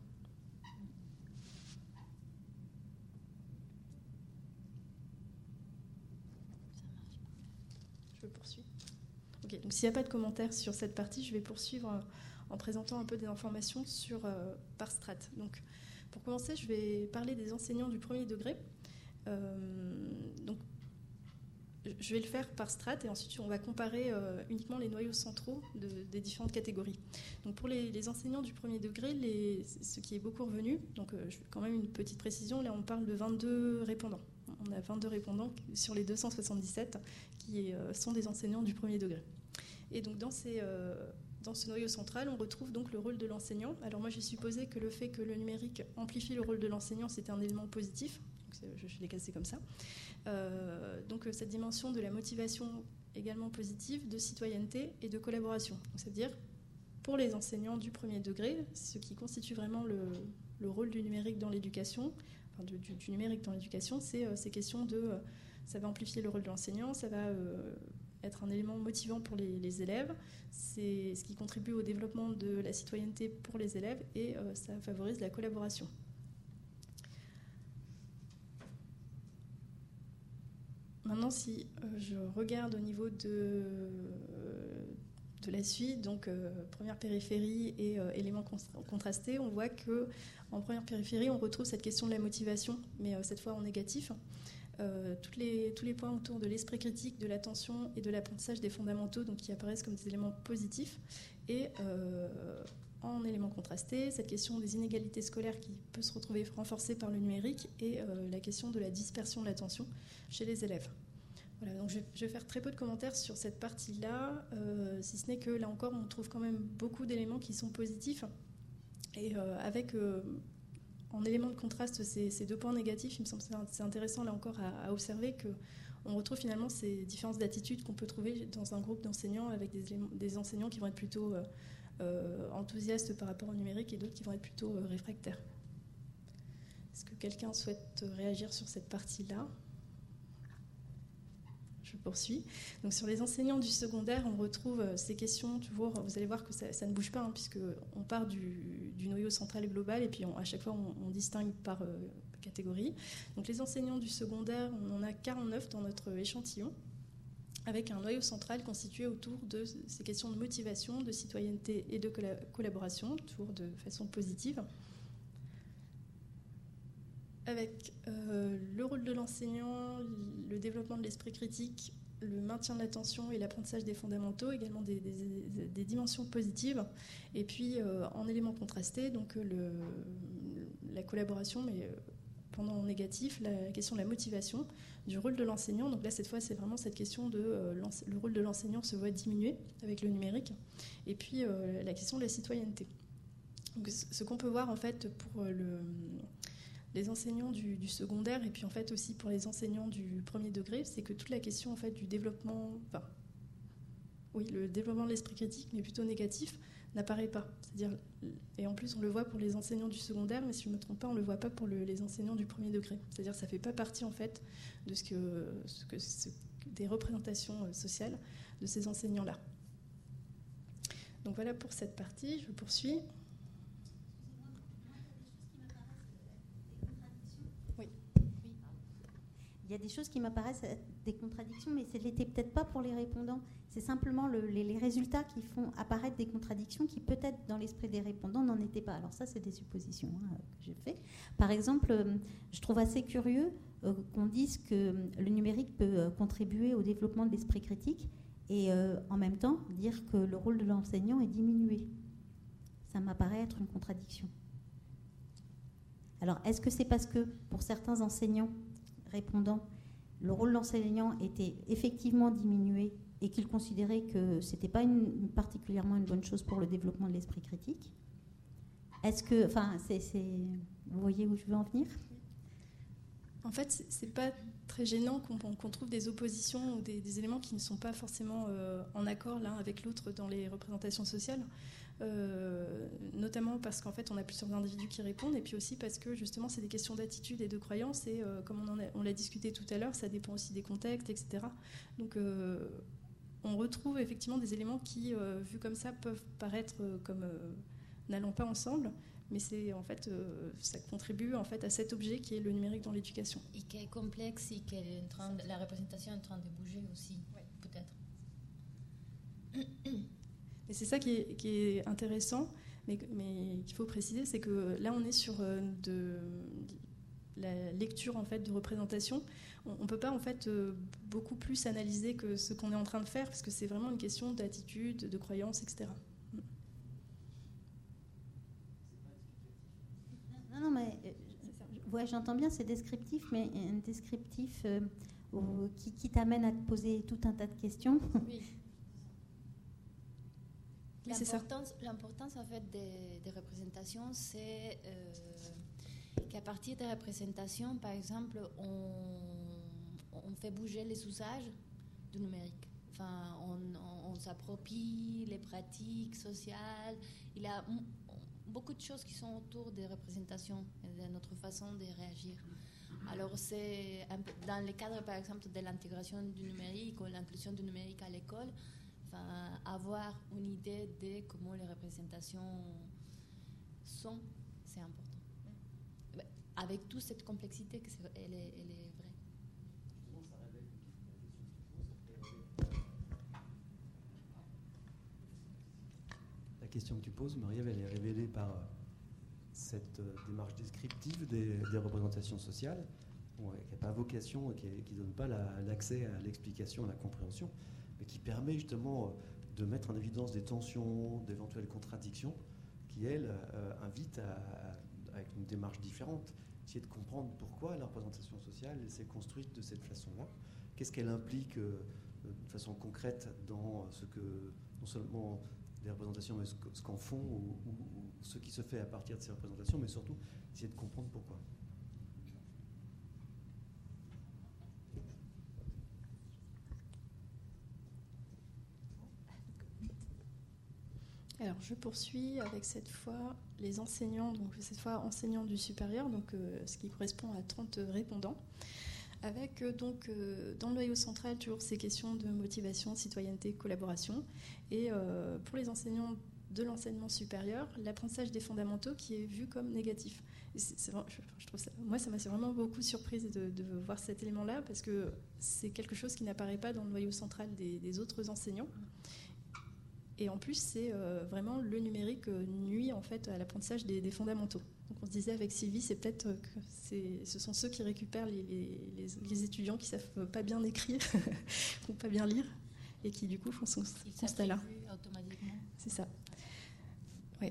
Donc s'il n'y a pas de commentaires sur cette partie, je vais poursuivre en présentant un peu des informations par strate. Donc pour commencer, je vais parler des enseignants du premier degré. Donc je vais le faire par strate et ensuite on va comparer uniquement les noyaux centraux des différentes catégories. Donc pour les enseignants du premier degré, ce qui est beaucoup revenu, donc je fais quand même une petite précision, là on parle de 22 répondants. On a 22 répondants sur les 277 qui sont des enseignants du premier degré. Et donc dans ce noyau central, on retrouve donc le rôle de l'enseignant. Alors moi j'ai supposé que le fait que le numérique amplifie le rôle de l'enseignant, c'était un élément positif. Donc je l'ai cassé comme ça. Donc cette dimension de la motivation également positive, de citoyenneté et de collaboration. Donc, ça veut dire pour les enseignants du premier degré, ce qui constitue vraiment le rôle du numérique dans l'éducation, enfin du numérique dans l'éducation, c'est ces questions ça va amplifier le rôle de l'enseignant, ça va être un élément motivant pour les élèves, c'est ce qui contribue au développement de la citoyenneté pour les élèves et ça favorise la collaboration. Maintenant, si je regarde au niveau de la suite, donc première périphérie et éléments contrastés, on voit qu'en première périphérie, on retrouve cette question de la motivation, mais cette fois en négatif. Tous les points autour de l'esprit critique, de l'attention et de l'apprentissage des fondamentaux, donc qui apparaissent comme des éléments positifs. Et en éléments contrastés, cette question des inégalités scolaires qui peut se retrouver renforcée par le numérique et la question de la dispersion de l'attention chez les élèves. Voilà, donc je vais faire très peu de commentaires sur cette partie-là, si ce n'est que là encore, on trouve quand même beaucoup d'éléments qui sont positifs. Et avec, en élément de contraste, ces deux points négatifs, il me semble que c'est intéressant là encore à observer qu'on retrouve finalement ces différences d'attitude qu'on peut trouver dans un groupe d'enseignants avec des enseignants qui vont être plutôt enthousiastes par rapport au numérique et d'autres qui vont être plutôt réfractaires. Est-ce que quelqu'un souhaite réagir sur cette partie-là ? Je poursuis. Donc sur les enseignants du secondaire, on retrouve ces questions, toujours, vous allez voir que ça ne bouge pas, puisqu'on part du noyau central et global, et puis à chaque fois on distingue par catégorie. Donc les enseignants du secondaire, on en a 49 dans notre échantillon, avec un noyau central constitué autour de ces questions de motivation, de citoyenneté et de collaboration, toujours de façon positive. Avec le rôle de l'enseignant, le développement de l'esprit critique, le maintien de l'attention et l'apprentissage des fondamentaux, également des dimensions positives. Et puis, en éléments contrastés, donc la collaboration, mais pendant en négatif, la question de la motivation, du rôle de l'enseignant. Donc là, cette fois, c'est vraiment cette question de le rôle de l'enseignant se voit diminuer avec le numérique. Et puis, la question de la citoyenneté. Donc, ce qu'on peut voir, en fait, pour les enseignants du secondaire et puis en fait aussi pour les enseignants du premier degré, c'est que toute la question en fait du développement, le développement de l'esprit critique, mais plutôt négatif, n'apparaît pas. C'est-à-dire, et en plus on le voit pour les enseignants du secondaire, mais si je ne me trompe pas, on ne le voit pas pour les enseignants du premier degré. C'est-à-dire ça ne fait pas partie en fait de des représentations sociales de ces enseignants-là. Donc voilà pour cette partie, je poursuis. Il y a des choses qui m'apparaissent des contradictions, mais ce n'était peut-être pas pour les répondants. C'est simplement les résultats qui font apparaître des contradictions qui, peut-être, dans l'esprit des répondants, n'en étaient pas. Alors ça, c'est des suppositions que j'ai faites. Par exemple, je trouve assez curieux qu'on dise que le numérique peut contribuer au développement de l'esprit critique et en même temps dire que le rôle de l'enseignant est diminué. Ça m'apparaît être une contradiction. Alors, est-ce que c'est parce que, pour certains enseignants, répondant, le rôle de l'enseignant était effectivement diminué et qu'il considérait que ce n'était pas particulièrement une bonne chose pour le développement de l'esprit critique? Est-ce que, vous voyez où je veux en venir? En fait, c'est pas très gênant qu'on trouve des oppositions ou des éléments qui ne sont pas forcément en accord l'un avec l'autre dans les représentations sociales. Notamment parce qu'en fait on a plusieurs individus qui répondent et puis aussi parce que justement c'est des questions d'attitude et de croyance et comme on l'a discuté tout à l'heure, ça dépend aussi des contextes, etc. Donc on retrouve effectivement des éléments qui, vus comme ça, peuvent paraître comme n'allant pas ensemble, mais c'est en fait ça contribue en fait à cet objet qui est le numérique dans l'éducation. Et qui est complexe et que la représentation est en train de bouger aussi, ouais. Peut-être. Et c'est ça qui est intéressant, mais qu'il faut préciser, c'est que là on est sur de la lecture en fait de représentation. On peut pas en fait beaucoup plus analyser que ce qu'on est en train de faire, parce que c'est vraiment une question d'attitude, de croyance, etc. Non, mais ouais, j'entends bien, c'est descriptif, mais un descriptif qui t'amène à te poser tout un tas de questions. Oui. L'importance en fait des représentations, c'est qu'à partir des représentations, par exemple, on fait bouger les usages du numérique. Enfin, on s'approprie les pratiques sociales. Il y a beaucoup de choses qui sont autour des représentations et de notre façon de réagir. Alors, c'est dans le cadre, par exemple, de l'intégration du numérique ou l'inclusion du numérique à l'école, avoir une idée de comment les représentations sont, c'est important. Avec toute cette complexité, elle est vraie. La question que tu poses, Marie-Ève, elle est révélée par cette démarche descriptive des représentations sociales, qui n'a pas vocation et qui ne donne pas l'accès à l'explication, à la compréhension, mais qui permet justement de mettre en évidence des tensions, d'éventuelles contradictions, qui, elles, invitent avec une démarche différente, essayer de comprendre pourquoi la représentation sociale s'est construite de cette façon-là, qu'est-ce qu'elle implique de façon concrète dans ce que, non seulement des représentations, mais ce qu'en font ou ce qui se fait à partir de ces représentations, mais surtout essayer de comprendre pourquoi. Alors, je poursuis avec cette fois les enseignants, donc cette fois enseignants du supérieur, donc ce qui correspond à 30 répondants, avec donc dans le noyau central toujours ces questions de motivation, citoyenneté, collaboration, et pour les enseignants de l'enseignement supérieur, l'apprentissage des fondamentaux qui est vu comme négatif. Je trouve ça, moi, ça m'a vraiment beaucoup surprise de voir cet élément-là, parce que c'est quelque chose qui n'apparaît pas dans le noyau central des autres enseignants. Et en plus, c'est vraiment le numérique nuit en fait à l'apprentissage des fondamentaux. Donc on se disait avec Sylvie, c'est peut-être que ce sont ceux qui récupèrent les étudiants qui savent pas bien écrire ou pas bien lire et qui du coup font ce constat-là. Automatiquement. C'est ça. Oui.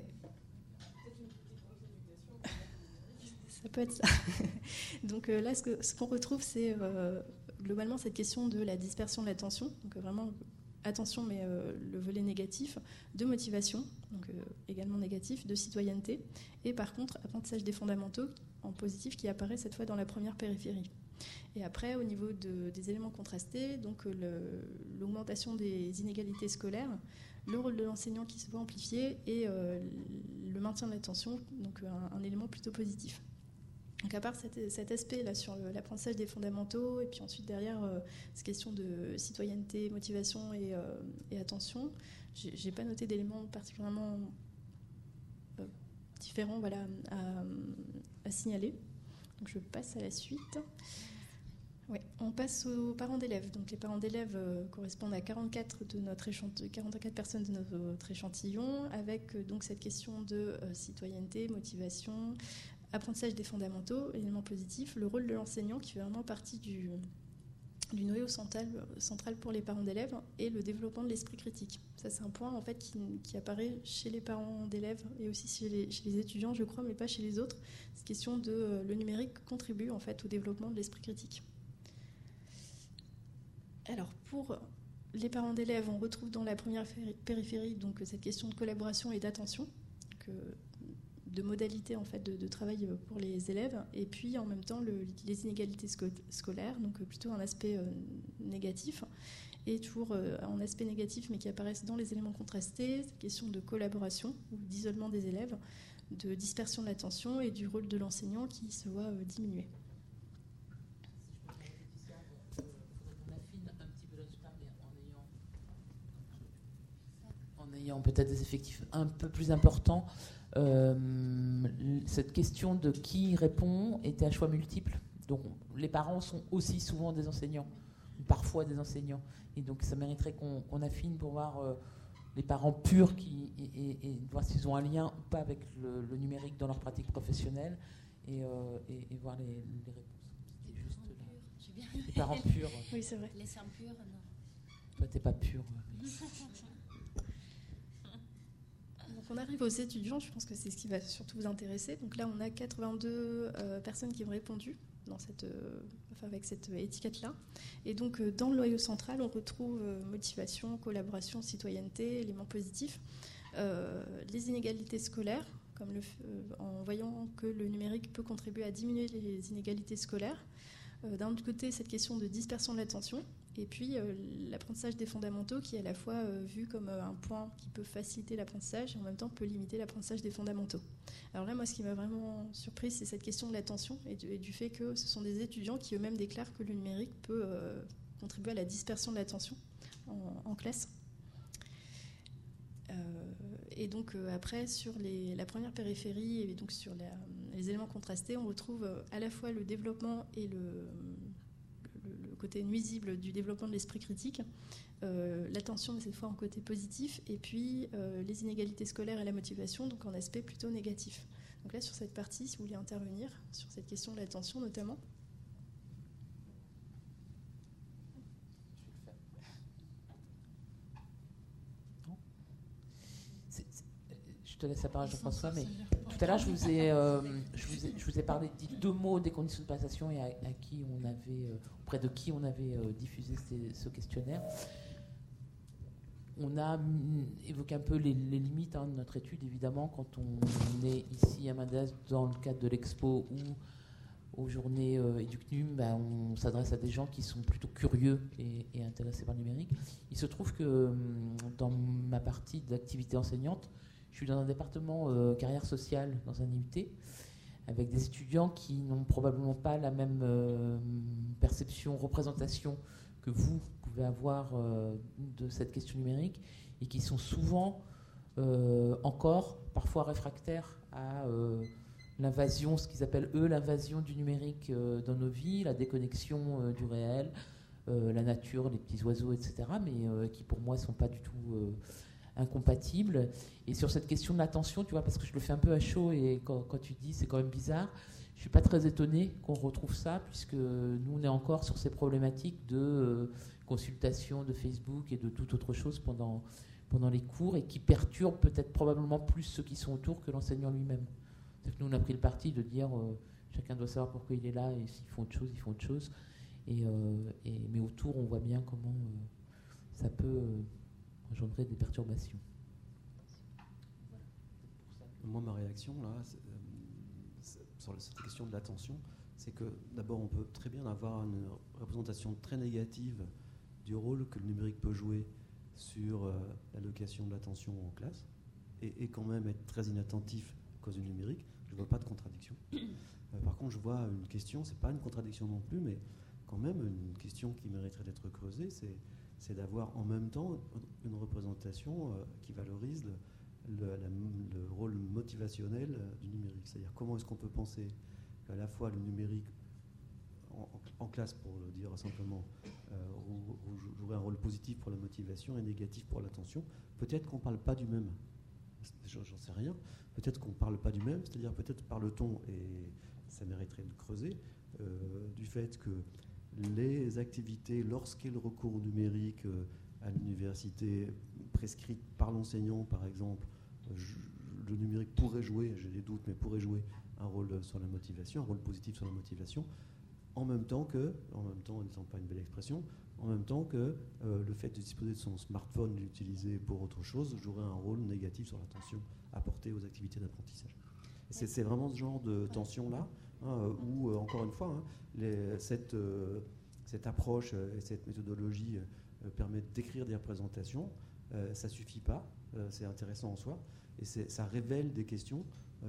Ça peut être ça. Donc là, ce qu'on retrouve, c'est globalement cette question de la dispersion de l'attention. Donc vraiment attention, mais le volet négatif, de motivation, donc également négatif, de citoyenneté, et par contre, apprentissage des fondamentaux en positif qui apparaît cette fois dans la première périphérie. Et après, au niveau des éléments contrastés, donc l'augmentation des inégalités scolaires, le rôle de l'enseignant qui se voit amplifié et le maintien de l'attention, donc un élément plutôt positif. Donc à part cet aspect-là sur l'apprentissage des fondamentaux, et puis ensuite derrière, cette question de citoyenneté, motivation et attention, j'ai pas noté d'éléments particulièrement différents voilà, à signaler. Donc je passe à la suite. Ouais, on passe aux parents d'élèves. Donc les parents d'élèves correspondent à 44 personnes de notre échantillon, avec donc cette question de citoyenneté, motivation, apprentissage des fondamentaux, élément positif, le rôle de l'enseignant qui fait vraiment partie du noyau central pour les parents d'élèves, et le développement de l'esprit critique. Ça, c'est un point en fait qui apparaît chez les parents d'élèves et aussi chez les étudiants, je crois, mais pas chez les autres. Cette question de le numérique contribue en fait au développement de l'esprit critique. Alors pour les parents d'élèves, on retrouve dans la première périphérie donc cette question de collaboration et d'attention, de modalités en fait de travail pour les élèves, et puis en même temps les inégalités scolaires, donc plutôt un aspect négatif, et toujours un aspect négatif mais qui apparaissent dans les éléments contrastés, cette question de collaboration ou d'isolement des élèves, de dispersion de l'attention et du rôle de l'enseignant qui se voit diminuer. En ayant peut-être des effectifs un peu plus importants, cette question de qui répond était à choix multiples. Donc les parents sont aussi souvent des enseignants. parfois des enseignants. Et donc ça mériterait qu'on affine pour voir les parents purs et voir s'ils ont un lien ou pas avec le numérique dans leur pratique professionnelle et voir les réponses. C'était juste là. Les parents purs. Oui, c'est vrai. Les saints purs, non. Toi, t'es pas pur. Donc on arrive aux étudiants, je pense que c'est ce qui va surtout vous intéresser. Donc là, on a 82 personnes qui ont répondu avec cette étiquette-là. Et donc, dans le noyau central, on retrouve motivation, collaboration, citoyenneté, éléments positifs, les inégalités scolaires, en voyant que le numérique peut contribuer à diminuer les inégalités scolaires. D'un autre côté, cette question de dispersion de l'attention, et puis l'apprentissage des fondamentaux qui est à la fois vu comme un point qui peut faciliter l'apprentissage et en même temps peut limiter l'apprentissage des fondamentaux. Alors là, moi, ce qui m'a vraiment surprise, c'est cette question de l'attention et du fait que ce sont des étudiants qui eux-mêmes déclarent que le numérique peut contribuer à la dispersion de l'attention en classe. Et donc après, sur la première périphérie et donc sur les éléments contrastés, on retrouve à la fois le développement et le côté nuisible du développement de l'esprit critique, l'attention mais cette fois en côté positif, et puis les inégalités scolaires et la motivation, donc en aspect plutôt négatif. Donc là, sur cette partie, si vous voulez intervenir sur cette question de l'attention notamment. Je te laisse la parole, Jean-François, mais tout à l'heure, je vous ai parlé, dit 2 mots des conditions de passation et auprès de qui on avait diffusé ce questionnaire. On a évoqué un peu les limites de notre étude, évidemment, quand on est ici à Mendès dans le cadre de l'expo ou aux journées EducNum, on s'adresse à des gens qui sont plutôt curieux et intéressés par le numérique. Il se trouve que dans ma partie d'activité enseignante, je suis dans un département carrière sociale dans un IUT, avec des étudiants qui n'ont probablement pas la même perception, représentation que vous pouvez avoir de cette question numérique et qui sont souvent encore parfois réfractaires à l'invasion, ce qu'ils appellent eux l'invasion du numérique dans nos vies, la déconnexion du réel, la nature, les petits oiseaux, etc., mais qui pour moi ne sont pas du tout incompatibles. Et sur cette question de l'attention, tu vois, parce que je le fais un peu à chaud et quand tu dis c'est quand même bizarre, je ne suis pas très étonnée qu'on retrouve ça, puisque nous on est encore sur ces problématiques de consultation de Facebook et de toute autre chose pendant les cours et qui perturbent peut-être probablement plus ceux qui sont autour que l'enseignant lui-même. C'est que nous on a pris le parti de dire chacun doit savoir pourquoi il est là et s'ils font autre chose, ils font autre chose. Mais autour on voit bien comment ça peut engendrer des perturbations. Moi, ma réaction, là, sur cette question de l'attention, c'est que d'abord, on peut très bien avoir une représentation très négative du rôle que le numérique peut jouer sur l'allocation de l'attention en classe, et quand même être très inattentif à cause du numérique. Je ne vois pas de contradiction. Par contre, je vois une question, c'est pas une contradiction non plus, mais quand même une question qui mériterait d'être creusée, c'est d'avoir en même temps une représentation qui valorise le rôle motivationnel du numérique. C'est-à-dire comment est-ce qu'on peut penser qu'à la fois le numérique en classe, pour le dire simplement, jouerait un rôle positif pour la motivation et négatif pour l'attention. Peut-être qu'on ne parle pas du même. J'en sais rien. Peut-être qu'on ne parle pas du même, c'est-à-dire peut-être parle-t-on, et ça mériterait de creuser, du fait que les activités, lorsqu'il y a le recours au numérique à l'université, prescrites par l'enseignant, par exemple, le numérique pourrait jouer, j'ai des doutes, mais pourrait jouer un rôle sur la motivation, un rôle positif sur la motivation, en même temps, n'étant pas une belle expression, en même temps que le fait de disposer de son smartphone, l'utiliser pour autre chose, jouerait un rôle négatif sur l'attention apportée aux activités d'apprentissage. C'est vraiment ce genre de tension-là, où, encore une fois, cette approche et cette méthodologie permettent d'écrire des représentations. Ça ne suffit pas, c'est intéressant en soi, et ça révèle des questions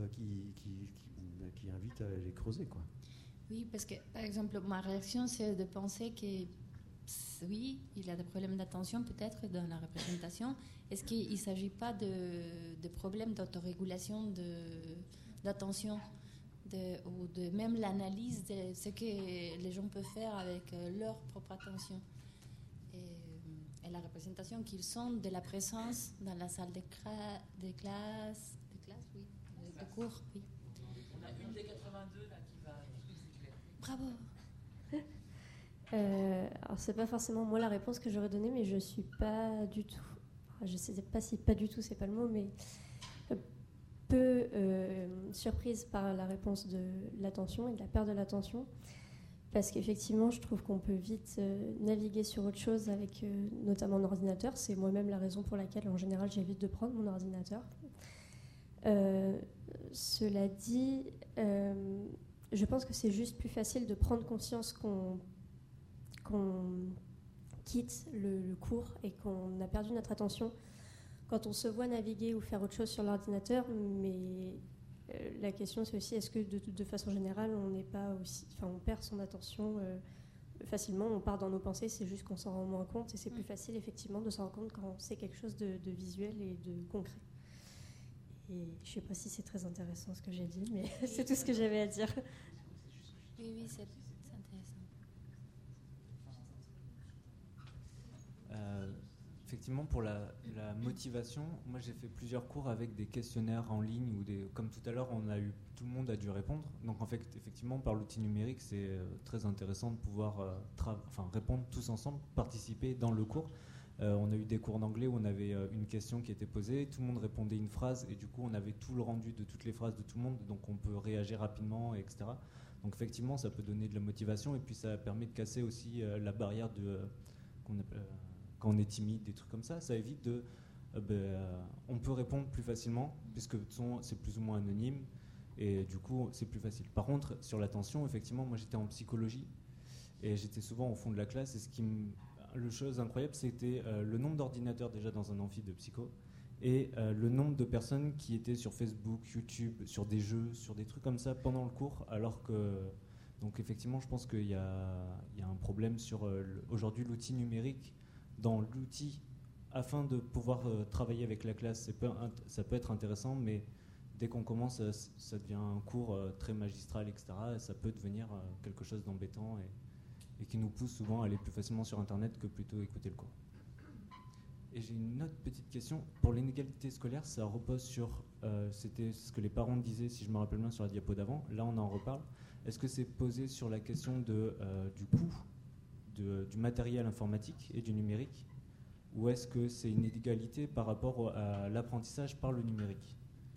qui invitent à les creuser, quoi. Oui, parce que, par exemple, ma réaction, c'est de penser que, oui, il y a des problèmes d'attention peut-être dans la représentation. Est-ce qu'il ne s'agit pas de problèmes d'autorégulation d'attention ou de même l'analyse de ce que les gens peuvent faire avec leur propre attention? et la représentation qu'ils sont de la présence dans la salle de classe, oui, de cours, oui. On a une des 82 là qui va nous éclairer. Bravo. Alors c'est pas forcément moi la réponse que j'aurais donnée, mais je suis pas du tout, je sais pas si pas du tout c'est pas le mot, mais peu surprise par la réponse de l'attention et de la perte de l'attention, parce qu'effectivement je trouve qu'on peut vite naviguer sur autre chose avec notamment un ordinateur. C'est moi-même la raison pour laquelle en général j'évite de prendre mon ordinateur. Cela dit, je pense que c'est juste plus facile de prendre conscience qu'on quitte le cours et qu'on a perdu notre attention quand on se voit naviguer ou faire autre chose sur l'ordinateur. Mais la question c'est aussi, est-ce que de façon générale on n'est pas aussi, on perd son attention facilement, on part dans nos pensées, c'est juste qu'on s'en rend moins compte, et c'est plus facile effectivement de s'en rendre compte quand c'est quelque chose de visuel et de concret. Et je ne sais pas si c'est très intéressant ce que j'ai dit, mais c'est tout ce que j'avais à dire. Oui, c'est intéressant. Effectivement, pour la motivation, moi j'ai fait plusieurs cours avec des questionnaires en ligne, ou comme tout à l'heure, tout le monde a dû répondre. Donc en fait, effectivement, par l'outil numérique, c'est très intéressant de pouvoir répondre tous ensemble, participer dans le cours. On a eu des cours d'anglais où on avait une question qui était posée, tout le monde répondait une phrase, et du coup on avait tout le rendu de toutes les phrases de tout le monde, donc on peut réagir rapidement, etc. Donc effectivement, ça peut donner de la motivation, et puis ça permet de casser aussi la barrière qu'on appelle, quand on est timide, des trucs comme ça. Ça évite on peut répondre plus facilement, puisque c'est plus ou moins anonyme, et du coup c'est plus facile. Par contre, sur l'attention, effectivement, moi j'étais en psychologie, et j'étais souvent au fond de la classe, et le chose incroyable, c'était le nombre d'ordinateurs déjà dans un amphi de psycho, et le nombre de personnes qui étaient sur Facebook, YouTube, sur des jeux, sur des trucs comme ça pendant le cours, alors que... Donc effectivement, je pense qu'il y a un problème sur aujourd'hui l'outil numérique, dans l'outil, afin de pouvoir travailler avec la classe. Ça peut être intéressant, mais dès qu'on commence, ça devient un cours très magistral, etc. Et ça peut devenir quelque chose d'embêtant et qui nous pousse souvent à aller plus facilement sur Internet que plutôt écouter le cours. Et j'ai une autre petite question. Pour l'inégalité scolaire, ça repose sur... c'était ce que les parents disaient, si je me rappelle bien, sur la diapo d'avant. Là, on en reparle. Est-ce que c'est posé sur la question du coût du matériel informatique et du numérique, ou est-ce que c'est une inégalité par rapport à l'apprentissage par le numérique?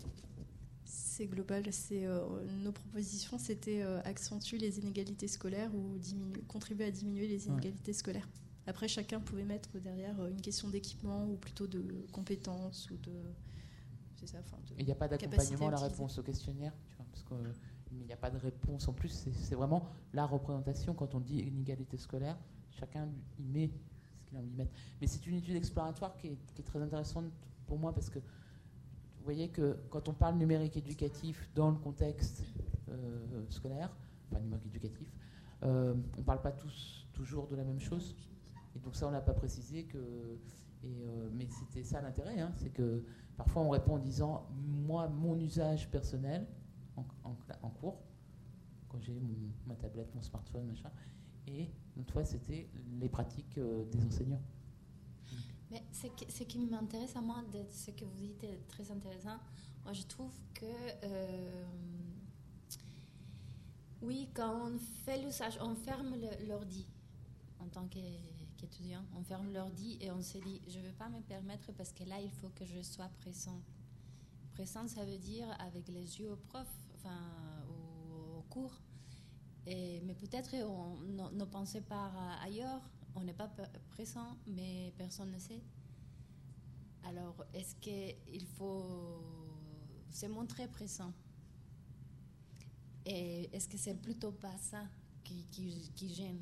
C'est global. Nos propositions, c'était accentuer les inégalités scolaires ou contribuer à diminuer les inégalités scolaires. Après, chacun pouvait mettre derrière une question d'équipement ou plutôt de compétences ou de... C'est ça, il n'y a pas d'accompagnement à la réponse au questionnaire, tu vois, parce que il n'y a pas de réponse en plus, c'est vraiment la représentation. Quand on dit inégalité scolaire, chacun y met ce qu'il a envie de mettre. Mais c'est une étude exploratoire qui est très intéressante pour moi, parce que vous voyez que quand on parle numérique éducatif dans le contexte scolaire, enfin numérique éducatif, on ne parle pas toujours de la même chose. Et donc ça, on n'a pas précisé mais c'était ça l'intérêt, hein, c'est que parfois on répond en disant moi, mon usage personnel en cours, quand j'ai ma tablette, mon smartphone, machin, et une fois c'était les pratiques des enseignants. Mais ce qui m'intéresse à moi de ce que vous dites est très intéressant. Moi, je trouve que oui, quand on fait l'usage, on ferme l'ordi en tant qu'étudiant, on ferme l'ordi et on se dit je ne vais pas me permettre parce que là il faut que je sois présent. Présent, ça veut dire avec les yeux au prof, au cours. Mais peut-être nos pensées partent ailleurs, on n'est pas présent, mais personne ne sait. Alors, est-ce qu'il faut se montrer présent? Et est-ce que c'est plutôt pas ça qui gêne?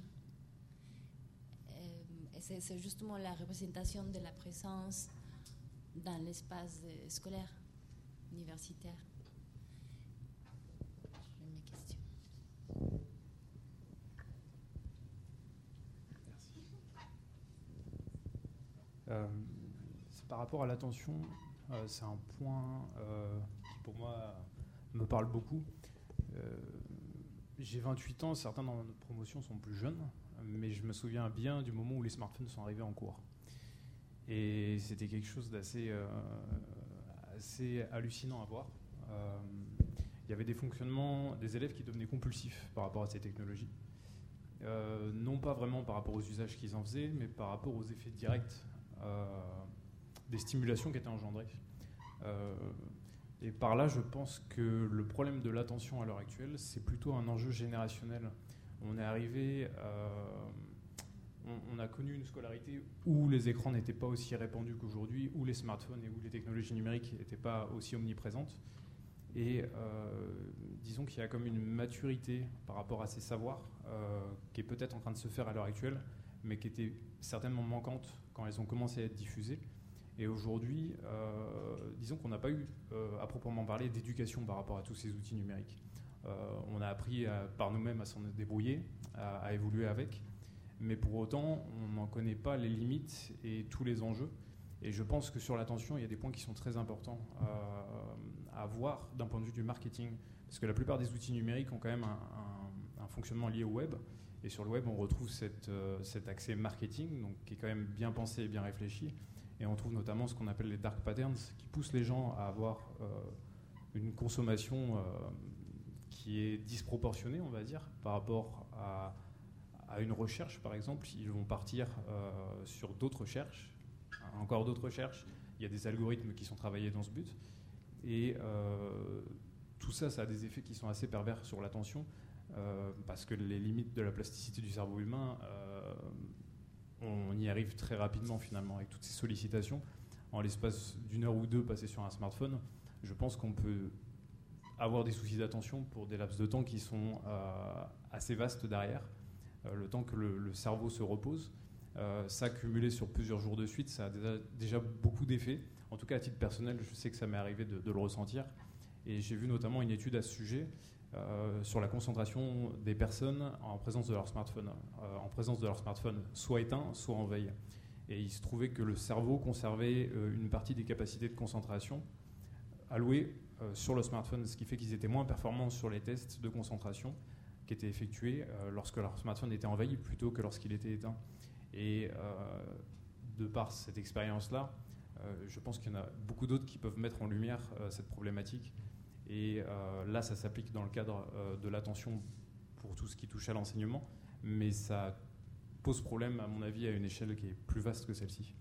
C'est justement la représentation de la présence dans l'espace scolaire, universitaire. J'ai mes questions. C'est par rapport à l'attention, c'est un point qui pour moi me parle beaucoup. J'ai 28 ans, certains dans notre promotion sont plus jeunes, mais je me souviens bien du moment où les smartphones sont arrivés en cours. Et c'était quelque chose d'assez assez hallucinant à voir. Il y avait des fonctionnements des élèves qui devenaient compulsifs par rapport à ces technologies. Non pas vraiment par rapport aux usages qu'ils en faisaient, mais par rapport aux effets directs des stimulations qui étaient engendrées. Et par là, je pense que le problème de l'attention à l'heure actuelle, c'est plutôt un enjeu générationnel. On est arrivé, on a connu une scolarité où les écrans n'étaient pas aussi répandus qu'aujourd'hui, où les smartphones et où les technologies numériques n'étaient pas aussi omniprésentes. Et disons qu'il y a comme une maturité par rapport à ces savoirs qui est peut-être en train de se faire à l'heure actuelle, mais qui était certainement manquante quand elles ont commencé à être diffusées. Et aujourd'hui, disons qu'on n'a pas eu, à proprement parler, d'éducation par rapport à tous ces outils numériques. On a appris par nous-mêmes à s'en débrouiller, à évoluer avec, mais pour autant, on n'en connaît pas les limites et tous les enjeux. Et je pense que sur l'attention, il y a des points qui sont très importants à voir d'un point de vue du marketing. Parce que la plupart des outils numériques ont quand même un fonctionnement lié au web. Et sur le web, on retrouve cet accès marketing, donc, qui est quand même bien pensé et bien réfléchi. Et on trouve notamment ce qu'on appelle les dark patterns, qui poussent les gens à avoir une consommation qui est disproportionnée, on va dire, par rapport à une recherche, par exemple. Ils vont partir sur d'autres recherches, encore d'autres recherches. Il y a des algorithmes qui sont travaillés dans ce but. Et tout ça, ça a des effets qui sont assez pervers sur l'attention, parce que les limites de la plasticité du cerveau humain, on y arrive très rapidement finalement avec toutes ces sollicitations. En l'espace d'une heure ou deux passées sur un smartphone, je pense qu'on peut avoir des soucis d'attention pour des laps de temps qui sont assez vastes derrière, le temps que le cerveau se repose. Ça, cumulé sur plusieurs jours de suite, ça a déjà beaucoup d'effets. En tout cas, à titre personnel, je sais que ça m'est arrivé de le ressentir. Et j'ai vu notamment une étude à ce sujet sur la concentration des personnes en présence de leur smartphone. Soit éteint, soit en veille. Et il se trouvait que le cerveau conservait une partie des capacités de concentration allouées sur le smartphone, ce qui fait qu'ils étaient moins performants sur les tests de concentration qui étaient effectués lorsque leur smartphone était en veille plutôt que lorsqu'il était éteint. Et de par cette expérience-là, je pense qu'il y en a beaucoup d'autres qui peuvent mettre en lumière cette problématique. Et là, ça s'applique dans le cadre de l'attention pour tout ce qui touche à l'enseignement, mais ça pose problème, à mon avis, à une échelle qui est plus vaste que celle-ci.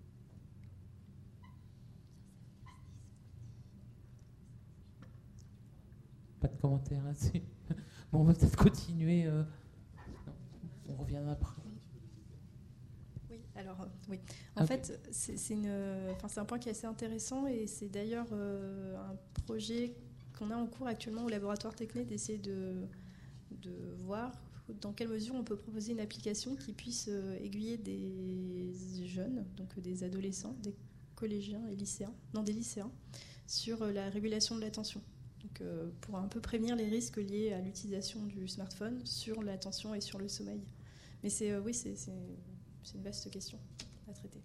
Pas de commentaires là-dessus. Bon, on va peut-être continuer. On reviendra après. Oui, alors, oui. En fait, c'est un point qui est assez intéressant et c'est d'ailleurs un projet qu'on a en cours actuellement au laboratoire Techné d'essayer de voir dans quelle mesure on peut proposer une application qui puisse aiguiller des jeunes, donc des adolescents, des collégiens et lycéens, des lycéens, sur la régulation de l'attention. Donc, pour un peu prévenir les risques liés à l'utilisation du smartphone sur l'attention et sur le sommeil. Mais c'est une vaste question à traiter.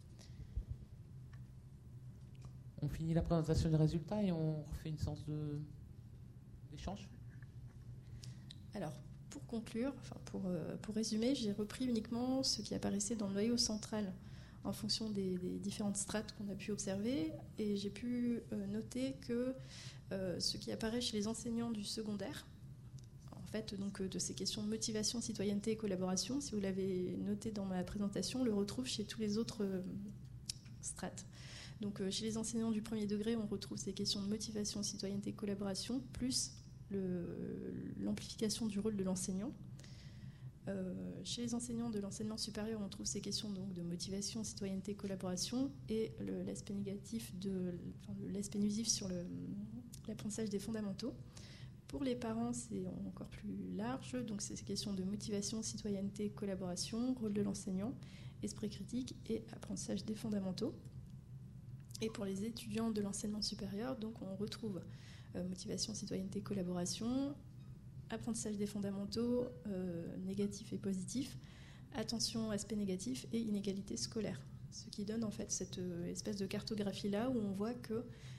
On finit la présentation des résultats et on refait une séance d'échange. Alors, pour conclure, pour résumer, j'ai repris uniquement ce qui apparaissait dans le noyau central en fonction des différentes strates qu'on a pu observer, et j'ai pu noter que ce qui apparaît chez les enseignants du secondaire, en fait, donc de ces questions de motivation, citoyenneté et collaboration, si vous l'avez noté dans ma présentation, on le retrouve chez tous les autres strates. Donc chez les enseignants du premier degré, on retrouve ces questions de motivation, citoyenneté, collaboration, plus l'amplification du rôle de l'enseignant. Chez les enseignants de l'enseignement supérieur, on trouve ces questions donc de motivation, citoyenneté, collaboration et l'aspect nusif sur l'apprentissage des fondamentaux. Pour les parents, c'est encore plus large, donc c'est ces questions de motivation, citoyenneté, collaboration, rôle de l'enseignant, esprit critique et apprentissage des fondamentaux. Et pour les étudiants de l'enseignement supérieur, donc on retrouve motivation, citoyenneté, collaboration, apprentissage des fondamentaux négatifs et positifs, attention, aspect négatif et inégalité scolaire. Ce qui donne en fait cette espèce de cartographie-là où on voit que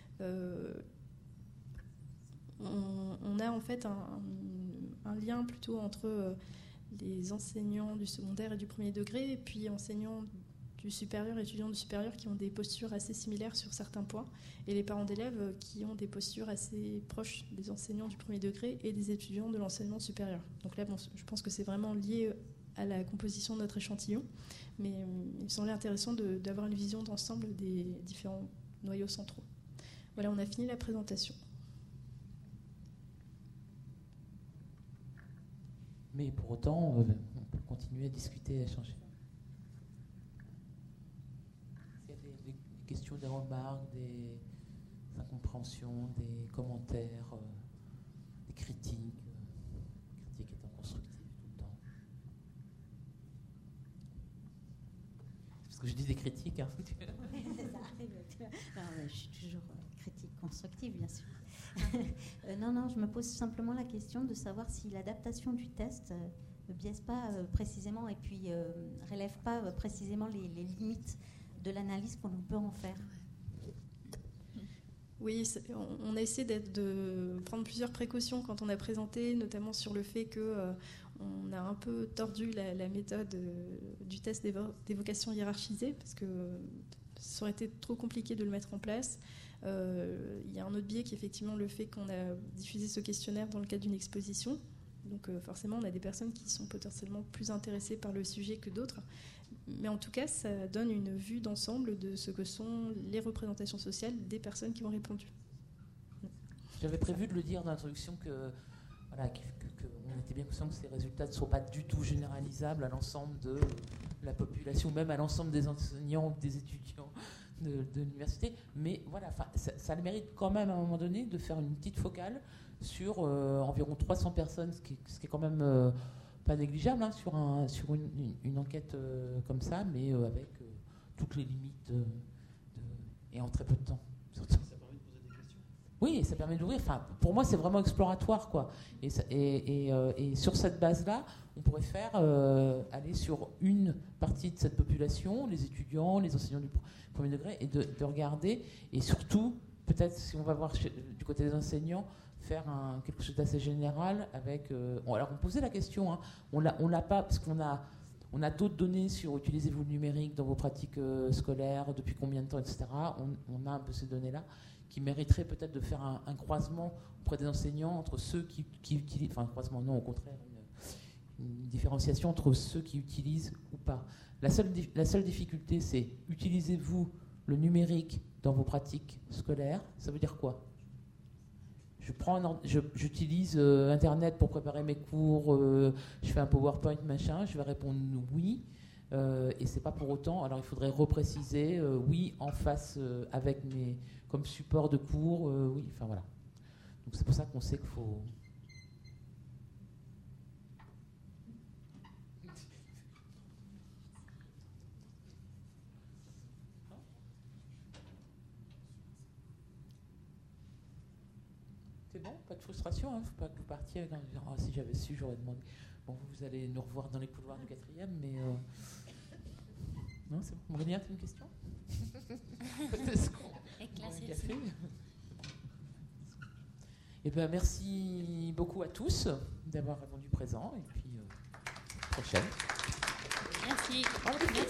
on a en fait un lien plutôt entre les enseignants du secondaire et du premier degré et puis enseignants du supérieur, étudiants du supérieur qui ont des postures assez similaires sur certains points, et les parents d'élèves qui ont des postures assez proches des enseignants du premier degré et des étudiants de l'enseignement supérieur. Donc là, bon, je pense que c'est vraiment lié à la composition de notre échantillon, mais il me semblait intéressant d'avoir une vision d'ensemble des différents noyaux centraux. Voilà, on a fini la présentation. Mais pour autant, on peut continuer à discuter, à échanger. S'il y a des questions, des remarques, des incompréhensions, des commentaires, des critiques, critiques étant constructives tout le temps. Parce que je dis des critiques, hein. Ça arrive. Non, je suis toujours critique constructive, bien sûr. Non, je me pose simplement la question de savoir si l'adaptation du test ne biaise pas précisément et puis relève pas précisément les limites de l'analyse qu'on peut en faire. Oui, on a essayé de prendre plusieurs précautions quand on a présenté, notamment sur le fait qu'on a un peu tordu la méthode du test d'évocation hiérarchisée, parce que ça aurait été trop compliqué de le mettre en place. Il y a un autre biais qui est effectivement le fait qu'on a diffusé ce questionnaire dans le cadre d'une exposition. Donc forcément, on a des personnes qui sont potentiellement plus intéressées par le sujet que d'autres. Mais en tout cas, ça donne une vue d'ensemble de ce que sont les représentations sociales des personnes qui ont répondu. J'avais prévu de le dire dans l'introduction qu'on était bien conscient que ces résultats ne sont pas du tout généralisables à l'ensemble de la population, même à l'ensemble des enseignants ou des étudiants de l'université. Mais voilà, ça le mérite quand même à un moment donné de faire une petite focale sur environ 300 personnes, ce qui est quand même pas négligeable hein, sur une enquête comme ça, mais avec toutes les limites et en très peu de temps. Surtout. Ça permet de poser des questions. Oui, ça permet d'ouvrir. Enfin, pour moi, c'est vraiment exploratoire, quoi. Et sur cette base-là, on pourrait faire aller sur une partie de cette population, les étudiants, les enseignants du premier degré, et de regarder, et surtout, peut-être, si on va voir du côté des enseignants, faire quelque chose d'assez général avec... alors, on posait la question, hein, on l'a pas, parce qu'on a d'autres données sur utilisez-vous le numérique dans vos pratiques scolaires, depuis combien de temps, etc. On a un peu ces données-là qui mériteraient peut-être de faire un croisement auprès des enseignants entre ceux qui utilisent... Enfin, un croisement, non, au contraire, une différenciation entre ceux qui utilisent ou pas. La seule difficulté, c'est utilisez-vous le numérique dans vos pratiques scolaires? Ça veut dire quoi? J'utilise Internet pour préparer mes cours, je fais un PowerPoint, machin, je vais répondre oui, et c'est pas pour autant. Alors il faudrait repréciser oui en face avec comme support de cours, oui, enfin voilà. Donc c'est pour ça qu'on sait qu'il faut. C'est bon, pas de frustration, hein, faut pas que vous partiez avec un disant oh, si j'avais su, j'aurais demandé. Bon, vous allez nous revoir dans les couloirs du 4e, mais non, c'est bon. Aurélien, tu as une question? Eh bien, merci beaucoup à tous d'avoir répondu présent, et puis prochaine. Merci. Merci.